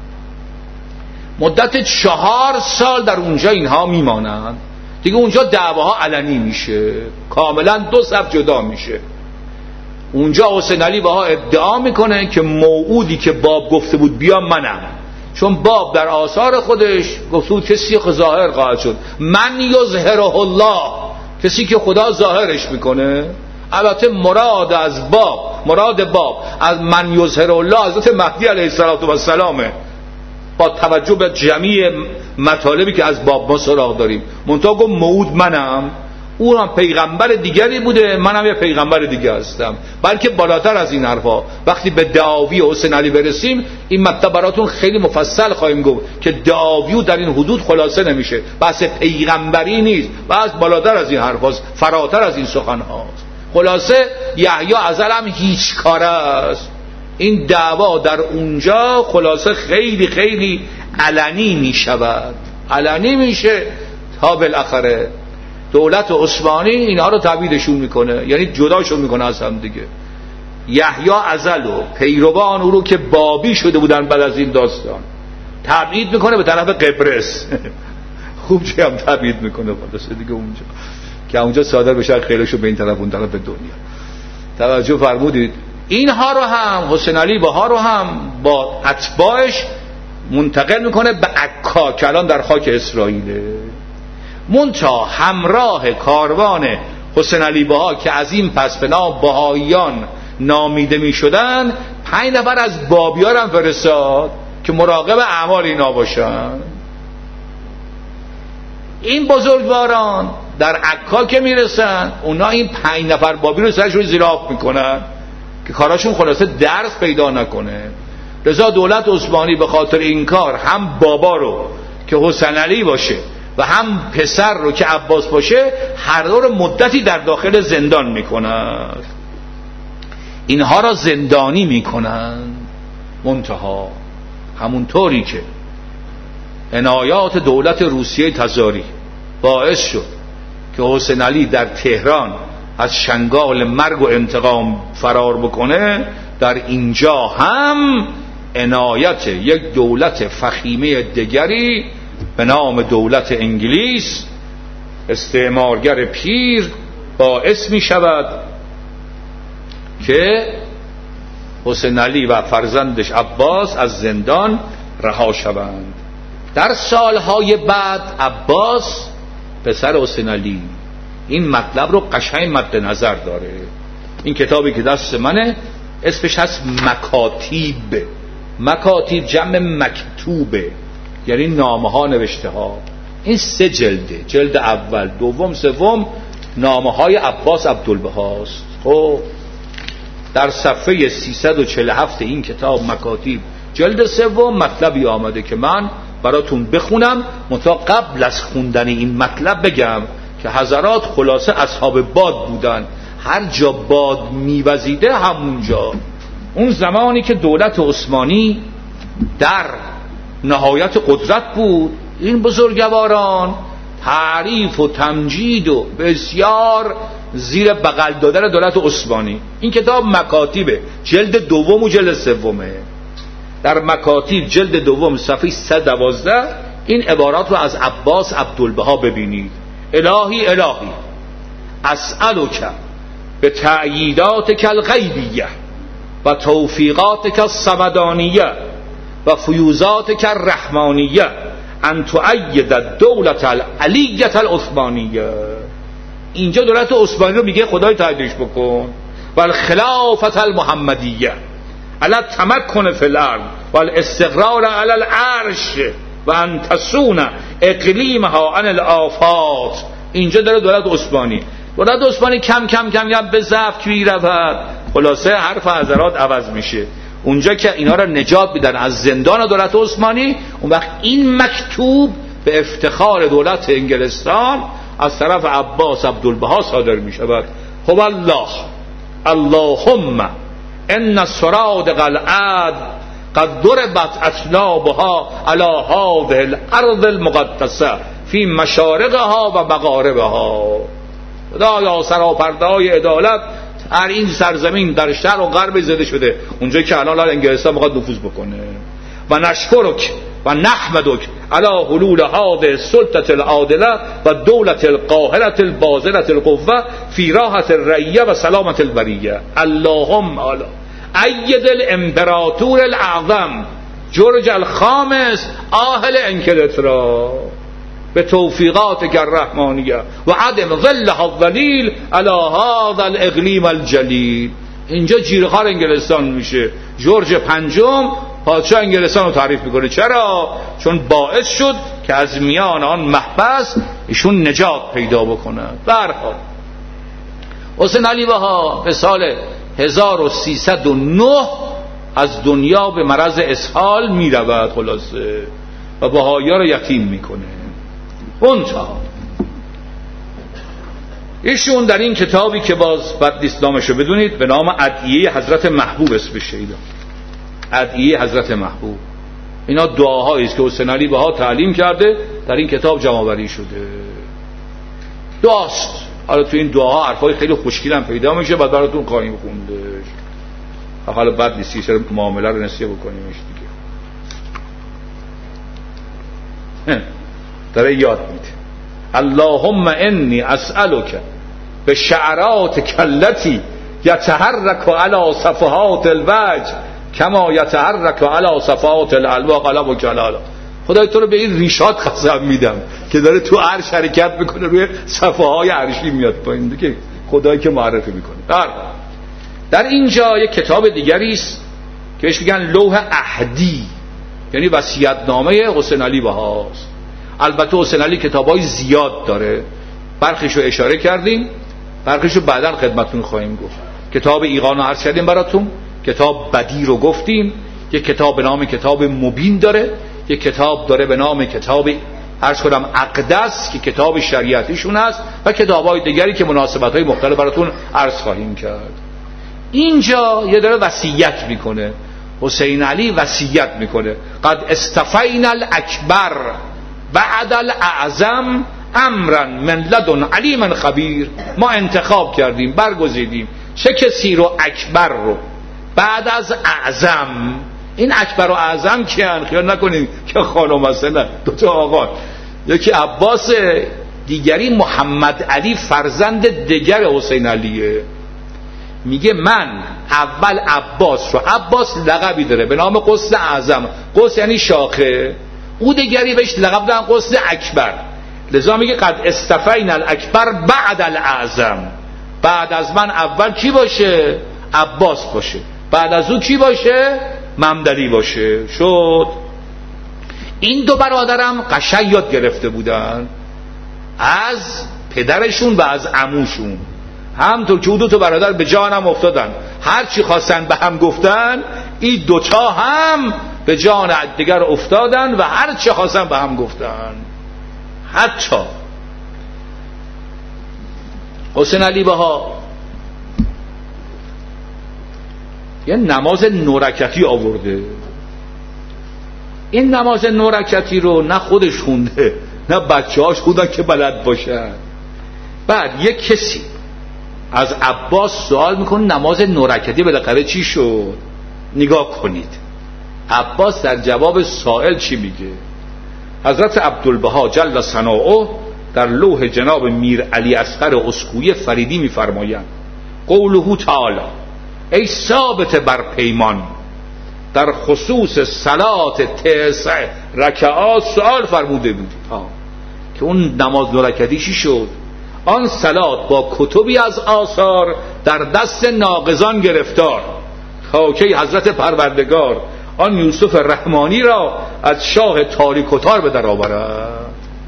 مدت چهار سال در اونجا اینها میمانند دیگه. اونجا دعواها علنی میشه، کاملا دو صف جدا میشه. اونجا حسین علی بها ادعا میکنه که موعودی که باب گفته بود بیا منم، چون باب در آثار خودش گفته بود کسی که ظاهر خواهد شد، من یظهره الله، کسی که خدا ظاهرش میکنه. البته مراد از باب، مراد باب از من یظهره الله حضرت مهدی علیه السلام، با توجه به جمعی مطالبی که از باب ما سراغ داریم. منتها گفت موعود منم، اونم پیغمبر دیگری بوده، منم یه پیغمبر دیگه هستم. بلکه بالاتر از این حرفا وقتی به دعاوی حسین علی برسیم این مطلب براتون خیلی مفصل خواهیم گفت که دعاوی در این حدود خلاصه نمیشه، بحث پیغمبری نیست، بحث بالاتر از این حرفاست، فراتر از این سخن هاست. خلاصه یحیی ازل هم هیچ کاره است. این دعوا در اونجا خلاصه خیلی خیلی علنی میشود، علنی میشه تا بالاخره دولت عثمانی اینها رو تبعیدشون میکنه، یعنی جداشون میکنه از هم دیگه. یحیی ازل و پیروان او رو که بابی شده بودن بعد از این داستان تبعید میکنه به طرف قبرس. خوب چه هم تبعید میکنه خلاصه دیگه اونجا که اونجا صادر بشه خیلیشو به این طرف اون طرف دنیا. توجه فرمودید؟ اینها رو هم حسین علی بها رو هم با اتباعش منتقل میکنه به عکا که الان در خاک اسرائیله. منتها همراه کاروان حسین علی بها که از این پس به نام بهاییان نامیده می شدن، پنج نفر از بابیان هم فرستاد که مراقب اعمال اینا باشن. این بزرگواران در عکا که میرسن، اونا این پنج نفر بابی رو سرش رو زیر آب میکنن که کاراشون خلاصه درس پیدا نکنه. لذا دولت عثمانی به خاطر این کار هم بابا رو که حسین علی باشه و هم پسر رو که عباس باشه هر دو رو مدتی در داخل زندان میکنن، اینها را زندانی میکنن. منتها همونطوری که عنایات دولت روسیه تزاری باعث شد که حسین علی در تهران از شنگال مرگ و انتقام فرار بکنه، در اینجا هم عنایت یک دولت فخیمه دیگری به نام دولت انگلیس استعمارگر پیر باعث می شود که حسین علی و فرزندش عباس از زندان رها شوند. در سالهای بعد عباس پسر حسین علی این مطلب رو قشنگ مد نظر داره. این کتابی که دست منه اسمش هست مکاتیب. مکاتیب جمع مکتوبه، یعنی نامه ها، نوشته ها. این سه جلده، جلد اول، دوم، سوم، نامه های عباس عبدالبهاست. خب در صفحه سیصد و چهل و هفت این کتاب مکاتیب جلد سوم مطلبی آمده که من براتون بخونم. منتها قبل از خوندن این مطلب بگم که حضرات خلاصه اصحاب باد بودن، هر جا باد میوزیده همونجا. اون زمانی که دولت عثمانی در نهایت قدرت بود، این بزرگواران تعریف و تمجید و بسیار زیر بغل دادن دولت عثمانی. این کتاب مکاتیبه، جلد دوم و جلد سومه. در مکاتیب جلد دوم صفحه صد و دوازده این عبارات رو از عباس عبدالبها ببینید. الهی الهی اسألک به تأییداتک الغیبیه و توفیقاتک الصمدانیه و فیوزاتک الرحمانیه ان تؤید الدولة العلیة العثمانیه. اینجا دولت عثمانی رو میگه خدای تاییدش بکن. و الخلافة المحمدیه علی التمکن فی الارض و الاستقرار علی العرش و ان تسون اقلیمها عن الآفات. اینجا داره دولت عثمانی. دولت عثمانی کم کم کم کم به ضعف میرود. خلاصه حرف حضرات عوض میشه. اونجا که اینا را نجات میدن از زندان دولت عثمانی، اون وقت این مکتوب به افتخار دولت انگلستان از طرف عباس عبدالبها صادر میشود. خب الله اللهم ان السرادق العد قد ضربت اطنابها على هذه الارض المقدسه فی مشارقها و مغاربها. خدایا سراپرده‌های عدالت هر این سرزمین در شرق و غرب زده شده، اونجا که الان انگلستان میخواد نفوذ بکنه. و نشکرک و نحمدک علی حلول هذه السلطه العادله و دولت القاهره الباذله القوه فی راحه الرعیه و سلامت البریه. اللهم اعلی اید الامپراتور الاعظم جورج الخامس آهل انکلترا به توفیقاتک الرحمانیه و عدم ظلها الظلیل علی هذا الاقلیم الجلیل. اینجا جیرخوار انگلستان میشه. جورج پنجم پادشاه انگلستان رو تعریف میکنه. چرا؟ چون باعث شد که از میان آن محبس ایشون نجات پیدا بکنه. به هر حال حسین علی بها به سال هزار و سیصد و نه از دنیا به مرض اسهال میرود خلاصه و بهائی‌ها رو یتیم میکنه. منتها ایشون در این کتابی که باز بد نیست نامشو بدونید، به نام ادعیه حضرت محبوب اسمش شیدا، ادعیه حضرت محبوب، اینا دعاهایی است که حسین علی بها تعلیم کرده در این کتاب جمع آوری شده. دعاست. حالا تو این دعاها حرفای خیلی خوشگل هم پیدا میشه، بعد براتون خواهیم خوندش. حالا بد نیست سر معامله رو نسیه بکنیمش دیگه. داره یاد میده اللهم انی اسألک به شعرات کلتی یتحرک علی صفحات الوجه کما یتحرک علی صفحات الالواح قلب و کلالا. خدای تو رو به این ریشات قسم میدم که داره تو عرش حرکت میکنه، روی صفحه های عرشی میاد پایین دیگه، خدایی که معرفی میکنه. در در اینجا یک کتاب دیگری است که بهش میگن لوح عهدی، یعنی وصیت‌نامه حسین علی بهاست. البته حسین علی کتابای زیاد داره، برخیشو اشاره کردیم، برخیشو بعداً خدمتتون خواهیم گفت. کتاب ایقان رو عرض کردیم براتون، کتاب بدی رو گفتیم، یک کتاب به نام کتاب مبین داره، یک کتاب داره به نام کتاب عرض کنم اقدس که کتاب شریعتیشون است، و کتاب‌های دیگری که مناسبت‌های مختلف براتون عرض خواهیم کرد. اینجا یه داره وصیت میکنه، حسین علی وصیت میکنه قد استفینا الاکبر بعد الاعظم امرا من لدن علیم خبیر. ما انتخاب کردیم، برگزیدیم چه کسی رو؟ اکبر رو بعد از اعظم. این اکبر و اعظم کیان؟ خیال نکنید که خانم هستن، نه، دوتا آقا، یکی عباس، دیگری محمد علی فرزند دیگر حسین علیه. میگه من اول عباس رو، عباس لقبی داره به نام قسط اعظم، قسط یعنی شاخه، او دیگری بهش لقب دارن قسط اکبر، لذا میگه قد استفینا الاکبر بعد الاعظم. بعد از من اول کی باشه؟ عباس باشه، بعد از او کی باشه؟ ممدلی باشه. شد این دو برادرم قشنگ یاد گرفته بودن از پدرشون و از عموشون، همطور که او دو تا برادر به جان هم افتادن، هر چی خواستن به هم گفتن، این دوتا هم به جان دیگر افتادن و هر چی خواستن به هم گفتن. حتی حسین علی بها یه نماز نورکتی آورده. این نماز نورکتی رو نه خودش خونده نه بچه هاش خوندن که بلد باشن. بعد یک کسی از عباس سوال میکنه نماز نورکتی بالاخره چی شد؟ نگاه کنید عباس در جواب سائل چی میگه. حضرت عبدالبها جل ثناؤه در لوح جناب میر علی اصغر اسکویی فریدی میفرمایند قوله تعالی ای ثابت بر پیمان در خصوص صلات تسع رکعات سوال فرموده بود که اون نماز دو رکعتی چی شد؟ آن صلات با کتبی از آثار در دست ناقضان گرفتار، خاکی حضرت پروردگار آن یوسف رحمانی را از شاه تاریک و تار به در آورد.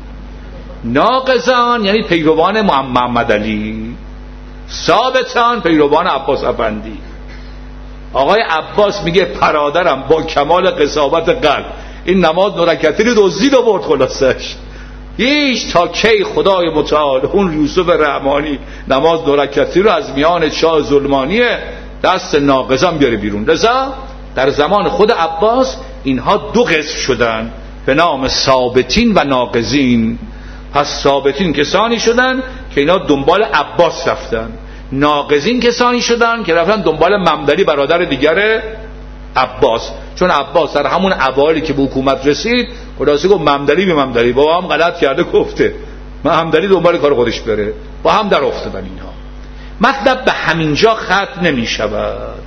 ناقضان یعنی پیروان محمد علی، ثابتان پیروان عباس افندی. آقای عباس میگه برادرم با کمال قساوت قلب این نماز نورکتی رو دزدید و برد. خلاصش هیچ تا کی خدای متعال اون یوسف رحمانی نماز نورکتی رو از میان شاه ظلمانی دست ناقضان بیاره بیرون. لذا در زمان خود عباس اینها دو قسم شدن به نام ثابتین و ناقضین. پس ثابتین کسانی شدن که اینا دنبال عباس رفتن، ناقضین کسانی شدن که رفتن دنبال ممدلی برادر دیگر عباس. چون عباس در همون اوایلی که به حکومت رسید خلاصه گفت ممدلی به ممدلی بابا هم غلط کرده گفته ممدلی دنبال کار خودش بره، با هم در افتادن اینها. مطلب به همینجا ختم نمی شود،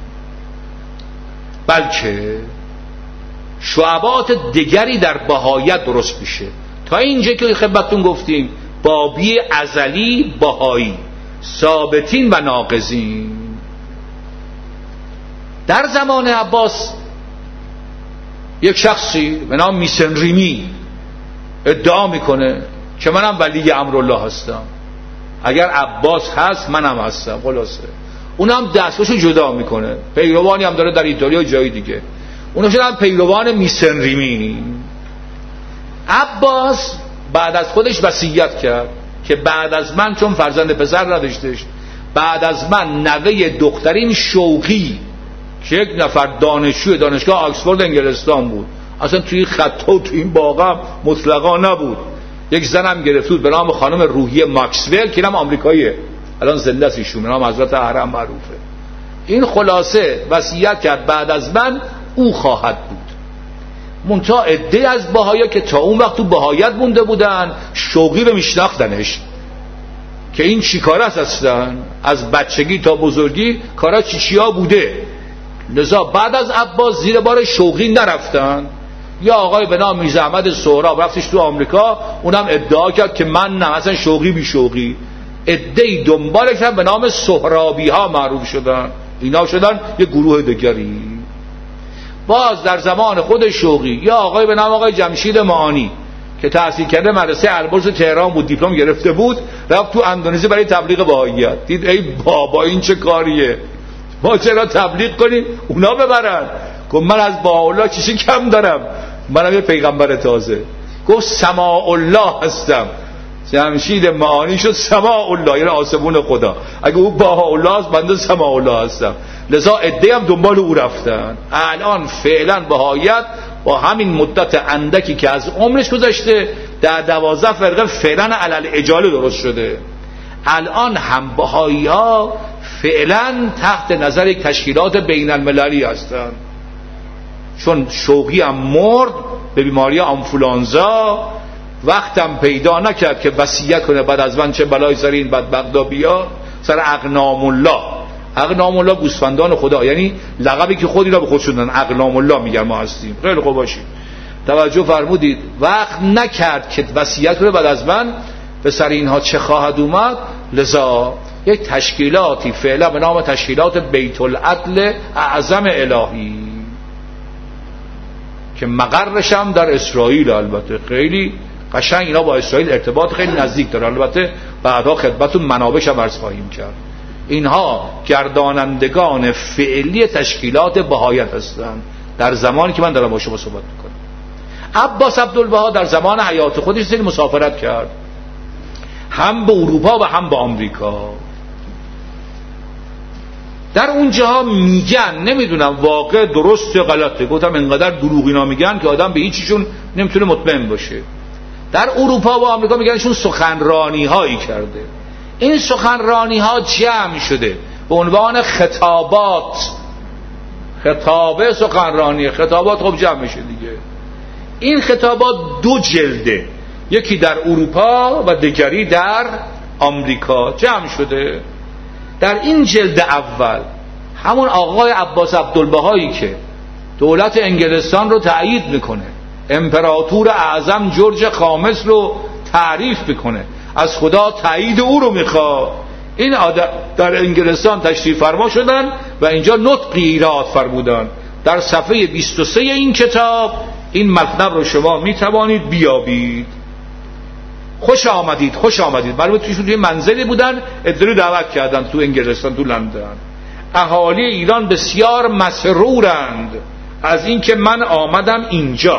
بلکه شعبات دیگری در بهایت درست میشه. تا اینجا که خدمتتون گفتیم بابی ازلی بهایی، ثابتین و ناقضین. در زمان عباس یک شخصی به نام میسن ریمی ادعا میکنه که منم ولی امرالله هستم، اگر عباس هست منم هستم. خلاصه اونم دستاشو جدا میکنه، پیروانی هم داره در ایتالیا و جای دیگه، اونا شدن پیروان میسن ریمی. عباس بعد از خودش وصیت کرد که بعد از من، چون فرزند پسر نداشتش، بعد از من نوه دخترین شوقی که یک نفر دانشجوی دانشگاه آکسفورد انگلستان بود، اصلا توی خطا و توی این باغم مطلقا نبود، یک زنم گرفت بود به نام خانم روحیه ماکسول که اینم آمریکاییه، الان زنده است ایشون، به نام حضرت احرم معروفه. این خلاصه وصیت کرد بعد از من او خواهد بود. منتها عده از بهایا که تا اون وقت تو بهایت مونده بودن شوقی رو میشناختنش که این چی کار است، هستن از بچگی تا بزرگی کارا چی چیا بوده. لذا بعد از عباس زیر بار شوقی نرفتن، یا آقای به نام میرزا احمد سهراب رفتش تو آمریکا، اونم ادعا کرد که من نه، مثلا شوقی بی شوقی، عده‌ای دنبالش هم به نام سهرابی ها معروف شدن، اینا شدن یه گروه دیگری. باز در زمان خود شوقی یا آقای به نام آقای جمشید معانی که تحصیل کرده مدرسه البرز تهران بود، دیپلم گرفته بود، رفت تو اندونزی برای تبلیغ بهائیت. دید ای بابا این چه کاریه، ما چرا تبلیغ کنیم اونا ببرن؟ گفت من از بهاءالله چیزی کم دارم، منم یه پیغمبر تازه. گفت سماع الله هستم. جمشید معانی شد سماع الله، یعنی آسمون خدا. اگه او بهاءالله است بنده سماع الله هستم. لذا عده‌ای هم دنبال او رفتن. الان فعلا بهائیت با همین مدت اندکی که از عمرش گذشته در دوازده فرقه فعلا علل اجاله درست شده. الان هم بهائی‌ها فعلا تحت نظر یک تشکیلات بین المللی هستند. چون شوقی هم مرد به بیماری آنفولانزا، وقتم پیدا نکرد که وصیت کنه بعد از من چه بلای سر این بدبختا بیاد، سر اقنام الله. اقنام الله گوسفندان خدا، یعنی لقبی که خودی را به خود شدن، اقنام الله میگن ما هستیم. خیلی خوب باشید توجه فرمودید. وقت نکرد که وصیت کنه بعد از من به سر اینها چه خواهد اومد، لذا یک تشکیلاتی فعلا به نام تشکیلات بیت العدل اعظم الهی که مقرش هم در اسرائیل، البته خیلی قشنگ اینا با اسرائیل ارتباط خیلی نزدیک داره، البته بعدا خدمتتون منابعش هم عرض خواهیم کرد. اینها گردانندگان فعلی تشکیلات بهائیت هستند در زمانی که من دارم با شما صحبت میکنم. عباس عبدالبها در زمان حیات خودش سری مسافرت کرد، هم به اروپا و هم به آمریکا. در اونجا میگن، نمیدونم واقع درست یا غلطه، گفتم انقدر دروغ اینا میگن که آدم به هیچیشون نمیتونه مطمئن باشه. در اروپا و آمریکا میگن ایشون سخنرانی هایی کرده. این سخنرانی ها جمع شده به عنوان خطابات. خطابه سخنرانی، خطابات خب جمع میشه دیگه. این خطابات دو جلده، یکی در اروپا و دیگری در آمریکا جمع شده. در این جلد اول همون آقای عباس عبدالبهایی که دولت انگلستان رو تأیید میکنه، امپراتور اعظم جورج خامس رو تعریف میکنه، از خدا تأیید او رو میخواد، این آدم در انگلستان تشریف فرما شدن و اینجا نطقی ایراد فرمودن. در صفحه بیست و سه این کتاب این مطلب رو شما میتوانید بیابید. خوش آمدید، خوش آمدید. معلومه توشون توی منزلی بودن، ادعا دعوت کردن تو انگلستان، تو لندن. اهالی ایران بسیار مسرورند از اینکه من آمدم اینجا.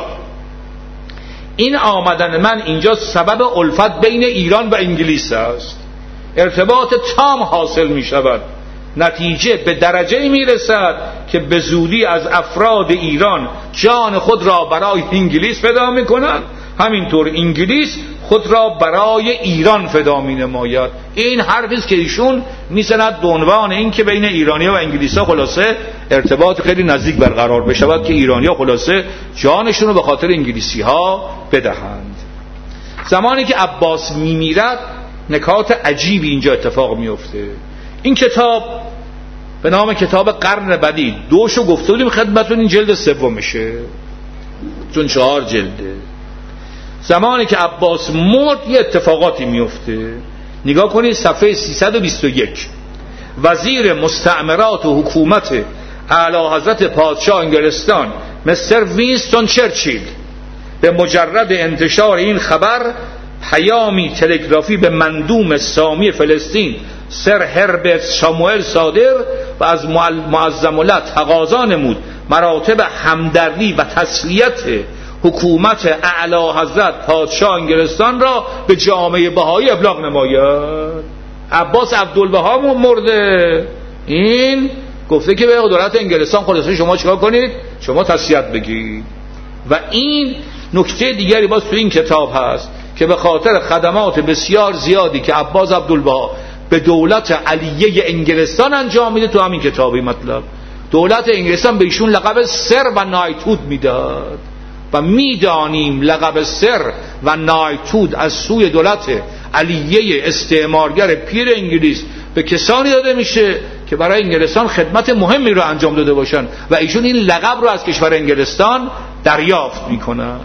این آمدن من اینجا سبب الفت بین ایران و انگلیس است. ارتباط تام حاصل می شود. نتیجه به درجه می رسد که به زودی از افراد ایران جان خود را برای انگلیس فدا می کنند، همینطور انگلیس خود را برای ایران فدا می نماید. این حرفی است که ایشون میزند به عنوان این که بین ایرانی‌ها و انگلیس‌ها خلاصه ارتباط خیلی نزدیک برقرار بشود که ایرانی‌ها خلاصه جانشون رو به خاطر انگلیسی‌ها بدهند. زمانی که عباس میمیرد نکات عجیبی اینجا اتفاق میفته. این کتاب به نام کتاب قرن بدی، دوشو گفته بودیم خدمتتون، این جلد سومشه چون چهار جلده. زمانی که عباس مرد یه اتفاقاتی میفته. نگاه کنید صفحه سیصد و بیست و یک. وزیر مستعمرات و حکومت اعلی حضرت پادشاه انگلستان مستر وینستون چرچیل به مجرد انتشار این خبر پیامی تلگرافی به مندوم سامی فلسطین سر هربرت ساموئل صادر و از معظم الله تقاضا نمود مراتب همدردی و تسلیت حکومت اعلی حضرت پادشاه انگلستان را به جامعه بهایی ابلاغ نماید. عباس عبدالبها مرده، این گفته که به دولت انگلستان خلاصه شما چیکار کنید؟ شما تسلیت بگید. و این نکته دیگری باز تو این کتاب هست که به خاطر خدمات بسیار زیادی که عباس عبدالبها به دولت علیه انگلستان انجام میده، تو همین کتابی مطلب دولت انگلستان به ایشون لقب سر و نایتهود میداد و میدانیم لقب سر و نایتهود از سوی دولت علیه استعمارگر پیر انگلیس به کسانی داده میشه که برای انگلستان خدمت مهمی رو انجام داده باشن و ایشون این لقب رو از کشور انگلستان دریافت میکنن.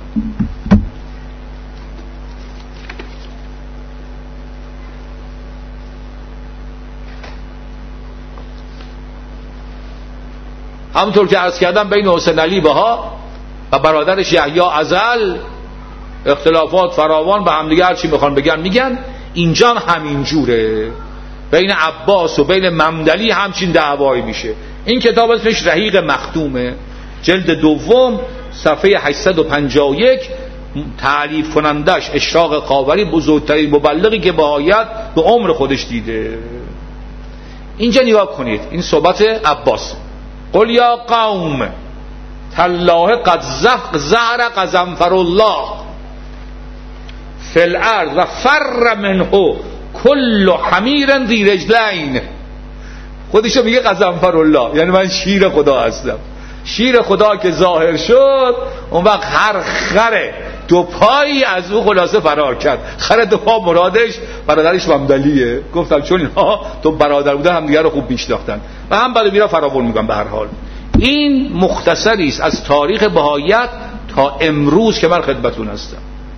همونطور که عرض کردم بین حسین علی بها و برادرش یحیی ازل اختلافات فراوان، به همدیگه هر چی میخوان بگن میگن. اینجا همین جوره، بین عباس و بین ممدلی همچین دعوایی میشه. این کتاب اسمش رحیق مختومه، جلد دوم صفحه هشتصد و پنجاه و یک. تألیف کنندش اشراق قاوری، بزرگترین مبلغی که بهایت به عمر خودش دیده. اینجا نگاه کنید، این صحبت عباس. قل یا قوم تالله قد ظهر غضنفر الله فی الارض و فر منه کل حمیر ذی رجلین. خودشو میگه غضنفر الله، یعنی من شیر خدا هستم. شیر خدا که ظاهر شد، اون وقت هر خره دو پایی از او خلاصه فرار کرد. خر دو پا مرادش برادرش ممدلیه. گفتم چون اینها تو برادر بودن هم دیگه رو خوب میشناختن و هم بعد میرا فراوون میگم. به هر حال این مختصری است از تاریخ بهایت تا امروز که من خدمتتون هستم.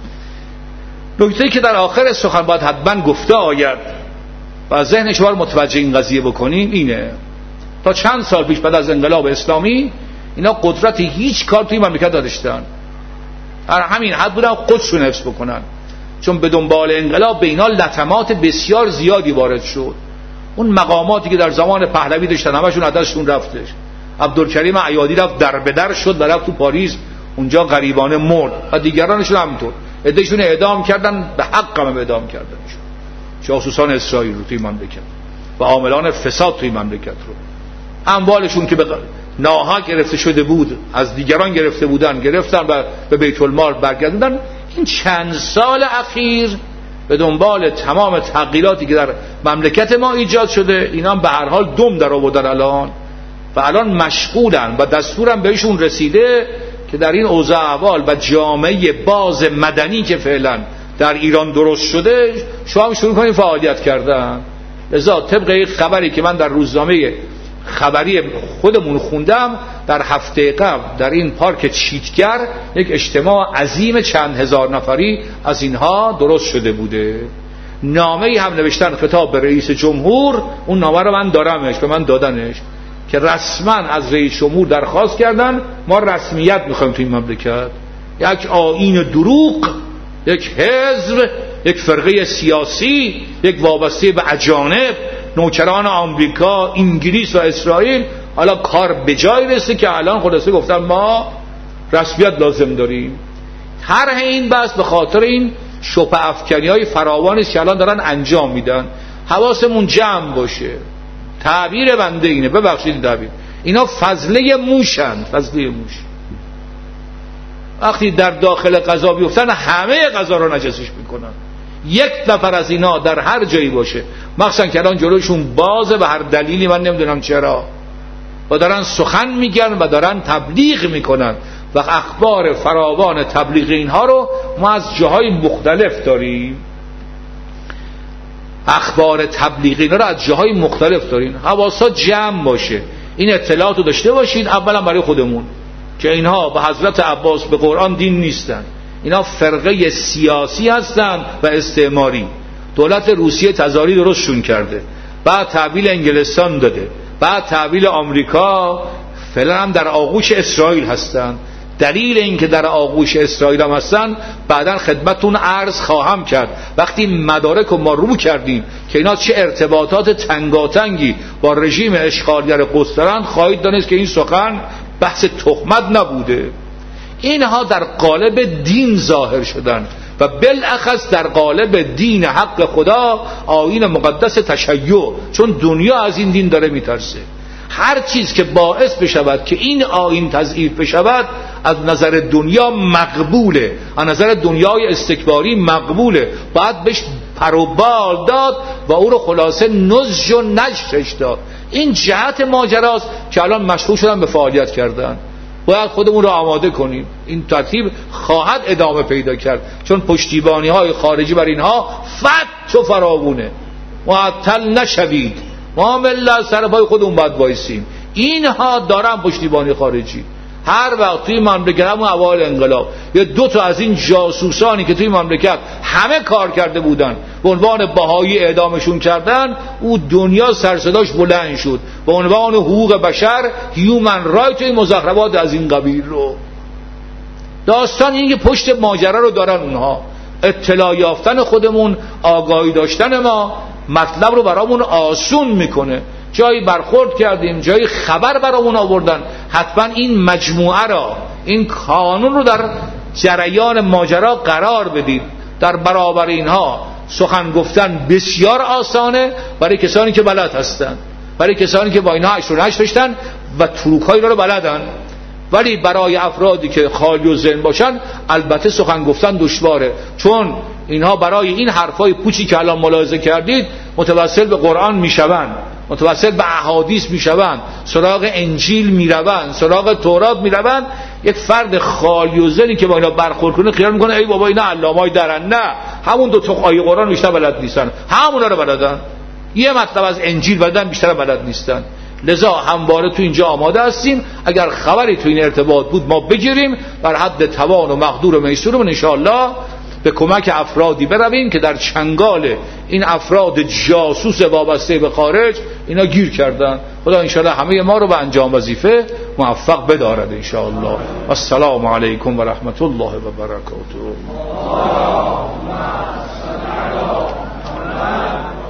نکته‌ای که در آخر سخن باید حتما گفته آید و ذهن شما رو متوجه این قضیه بکنیم اینه: تا چند سال پیش بعد از انقلاب اسلامی اینا قدرت هیچ کار توی مملکت نداشتن. هر همین حد بودن قدس رو حفظ بکنن، چون به دنبال انقلاب به اینا لطمات بسیار زیادی وارد شد. اون مقاماتی که در زمان پهلوی داشتن همشون عددشون رفتش. عبدالکریم عیادی رفت در به در شد و رفت تو پاریس، اونجا غریبانه مرد و دیگرانشون همینطور. عدهشون اعدام کردن، به حق هم اعدام کردنشون. جاسوسان اسرائیل رو توی مملکت و عاملان فساد توی مملکت رو، اموالشون که به ناحق گرفته شده بود از دیگران گرفته بودن گرفتن و به بیت المال برگردوندن. این چند سال اخیر به دنبال تمام تغییراتی که در مملکت ما ایجاد شده، اینا به هر حال دم در آوردن الان و الان مشغولن و دستورم بهشون رسیده که در این اوضاع احوال و جامعه باز مدنی که فعلا در ایران درست شده شما هم شروع کنید فعالیت کردن. لذا طبق یک خبری که من در روزنامه خبری خودمون خوندم، در هفته قبل در این پارک چیتگر یک اجتماع عظیم چند هزار نفری از اینها درست شده بوده. نامه‌ای هم نوشتن خطاب به رئیس جمهور، اون نامه رو من دارمش، به من دادنش، که رسما از رئیس جمهور درخواست کردن ما رسمیت میخوایم تو این مملکت. یک آیین دروغ، یک حزب، یک فرقه سیاسی، یک وابسته به اجانب، نوکران آمریکا، انگلیس و اسرائیل، حالا کار به جای رسه که الان خلاصه گفتن ما رسمیت لازم داریم. طرح این بحث به خاطر این شبهه افکنی‌های فراوانی که الان دارن انجام میدن. حواسمون جمع باشه. تعبیر بنده اینه، ببخشید تعبیر، اینا فضله موشن، فضله موش. وقتی در داخل غذا بیفتن همه غذا رو نجسش میکنن. یک نفر از اینا در هر جایی باشه، مخصوصا که الان جلوشون بازه به هر دلیلی، من نمیدونم چرا، و دارن سخن میگن و دارن تبلیغ میکنن و اخبار فراوان تبلیغ اینها رو ما از جاهای مختلف داریم. اخبار تبلیغ اینا رو از جاهای مختلف داریم. حواسا جمع باشه، این اطلاعات رو داشته باشید. اولا برای خودمون که اینها به حضرت عباس به قرآن دین نیستن، اینا فرقه سیاسی هستن و استعماری. دولت روسیه تزاری درستشون کرده، بعد تحویل انگلستان داده، بعد تحویل آمریکا، فعلا هم در آغوش اسرائیل هستن. دلیل این که در آغوش اسرائیل هم هستن بعداً خدمتون عرض خواهم کرد. وقتی مدارک رو ما رو کردیم که اینا چه ارتباطات تنگاتنگی با رژیم اشغالگر قدس دارن، خواهید دانست که این سخن بحث تهمت نبوده. اینها در قالب دین ظاهر شدن و بالاخص در قالب دین حق خدا، آیین مقدس تشیع، چون دنیا از این دین داره میترسه. هر چیز که باعث بشود که این آیین تضعیف بشود از نظر دنیا مقبوله، از نظر دنیای استکباری مقبوله، باید بهش پر و بال داد و او رو خلاصه نزج و نشرش داد. این جهت ماجراست که الان مشغول شدن به فعالیت کردن. باید خودمون رو آماده کنیم. این ترتیب خواهد ادامه پیدا کرد، چون پشتیبانی های خارجی بر اینها فت و فراوونه. معطل نشوید، ما ملت سر پای خودمون باید وایسیم. اینها دارن پشتیبانی خارجی. هر وقت توی مملکت همون اوایل انقلاب یه دو تا از این جاسوسانی که توی مملکت همه کار کرده بودن به عنوان بهایی اعدامشون کردن، او دنیا سرصداش بلند شد به عنوان حقوق بشر، هیومن رایت، توی مزخرفات از این قبیل رو. داستان این که پشت ماجرا رو دارن اونها. اطلاع یافتن خودمون، آگاهی داشتن ما مطلب رو برامون آسون میکنه. جایی برخورد کردیم، جایی خبر برامون آوردن، حتما این مجموعه را، این کانون رو در جریان ماجرا قرار بدید. در برابر اینها سخن گفتن بسیار آسانه برای کسانی که بلد هستن، برای کسانی که با اینها عشق و نشر داشتن و تروک‌های را رو بلدن. ولی برای افرادی که خالی و ذهن باشن البته سخن گفتن دشواره، چون اینها برای این حرفای پوچی که الان ملاحظه کردید متوسل به قرآن میشوند، متوسل به احادیث میشوند، سراغ انجیل میروند، سراغ تورات میروند. یک فرد خالی و ذهنی که با اینا برخورد کنه خیال میکنه ای بابا اینا علامای درن. نه، همون دو تا آیه قرآن بیشتر بلد نیستن، همونا رو بلدن. یه مطلب از انجیل بلدن، بیشتر بلد نیستن. لذا همواره تو اینجا آماده هستیم اگر خبری تو این ارتباط بود ما بگیریم، بر حد توان و مقدور و میسورمون انشاءالله به کمک افرادی برویم که در چنگال این افراد جاسوس وابسته به خارج اینا گیر کردن. خدا انشاءالله همه ما رو به انجام وظیفه موفق بدارد انشاءالله. السلام علیکم و رحمت الله و برکاته.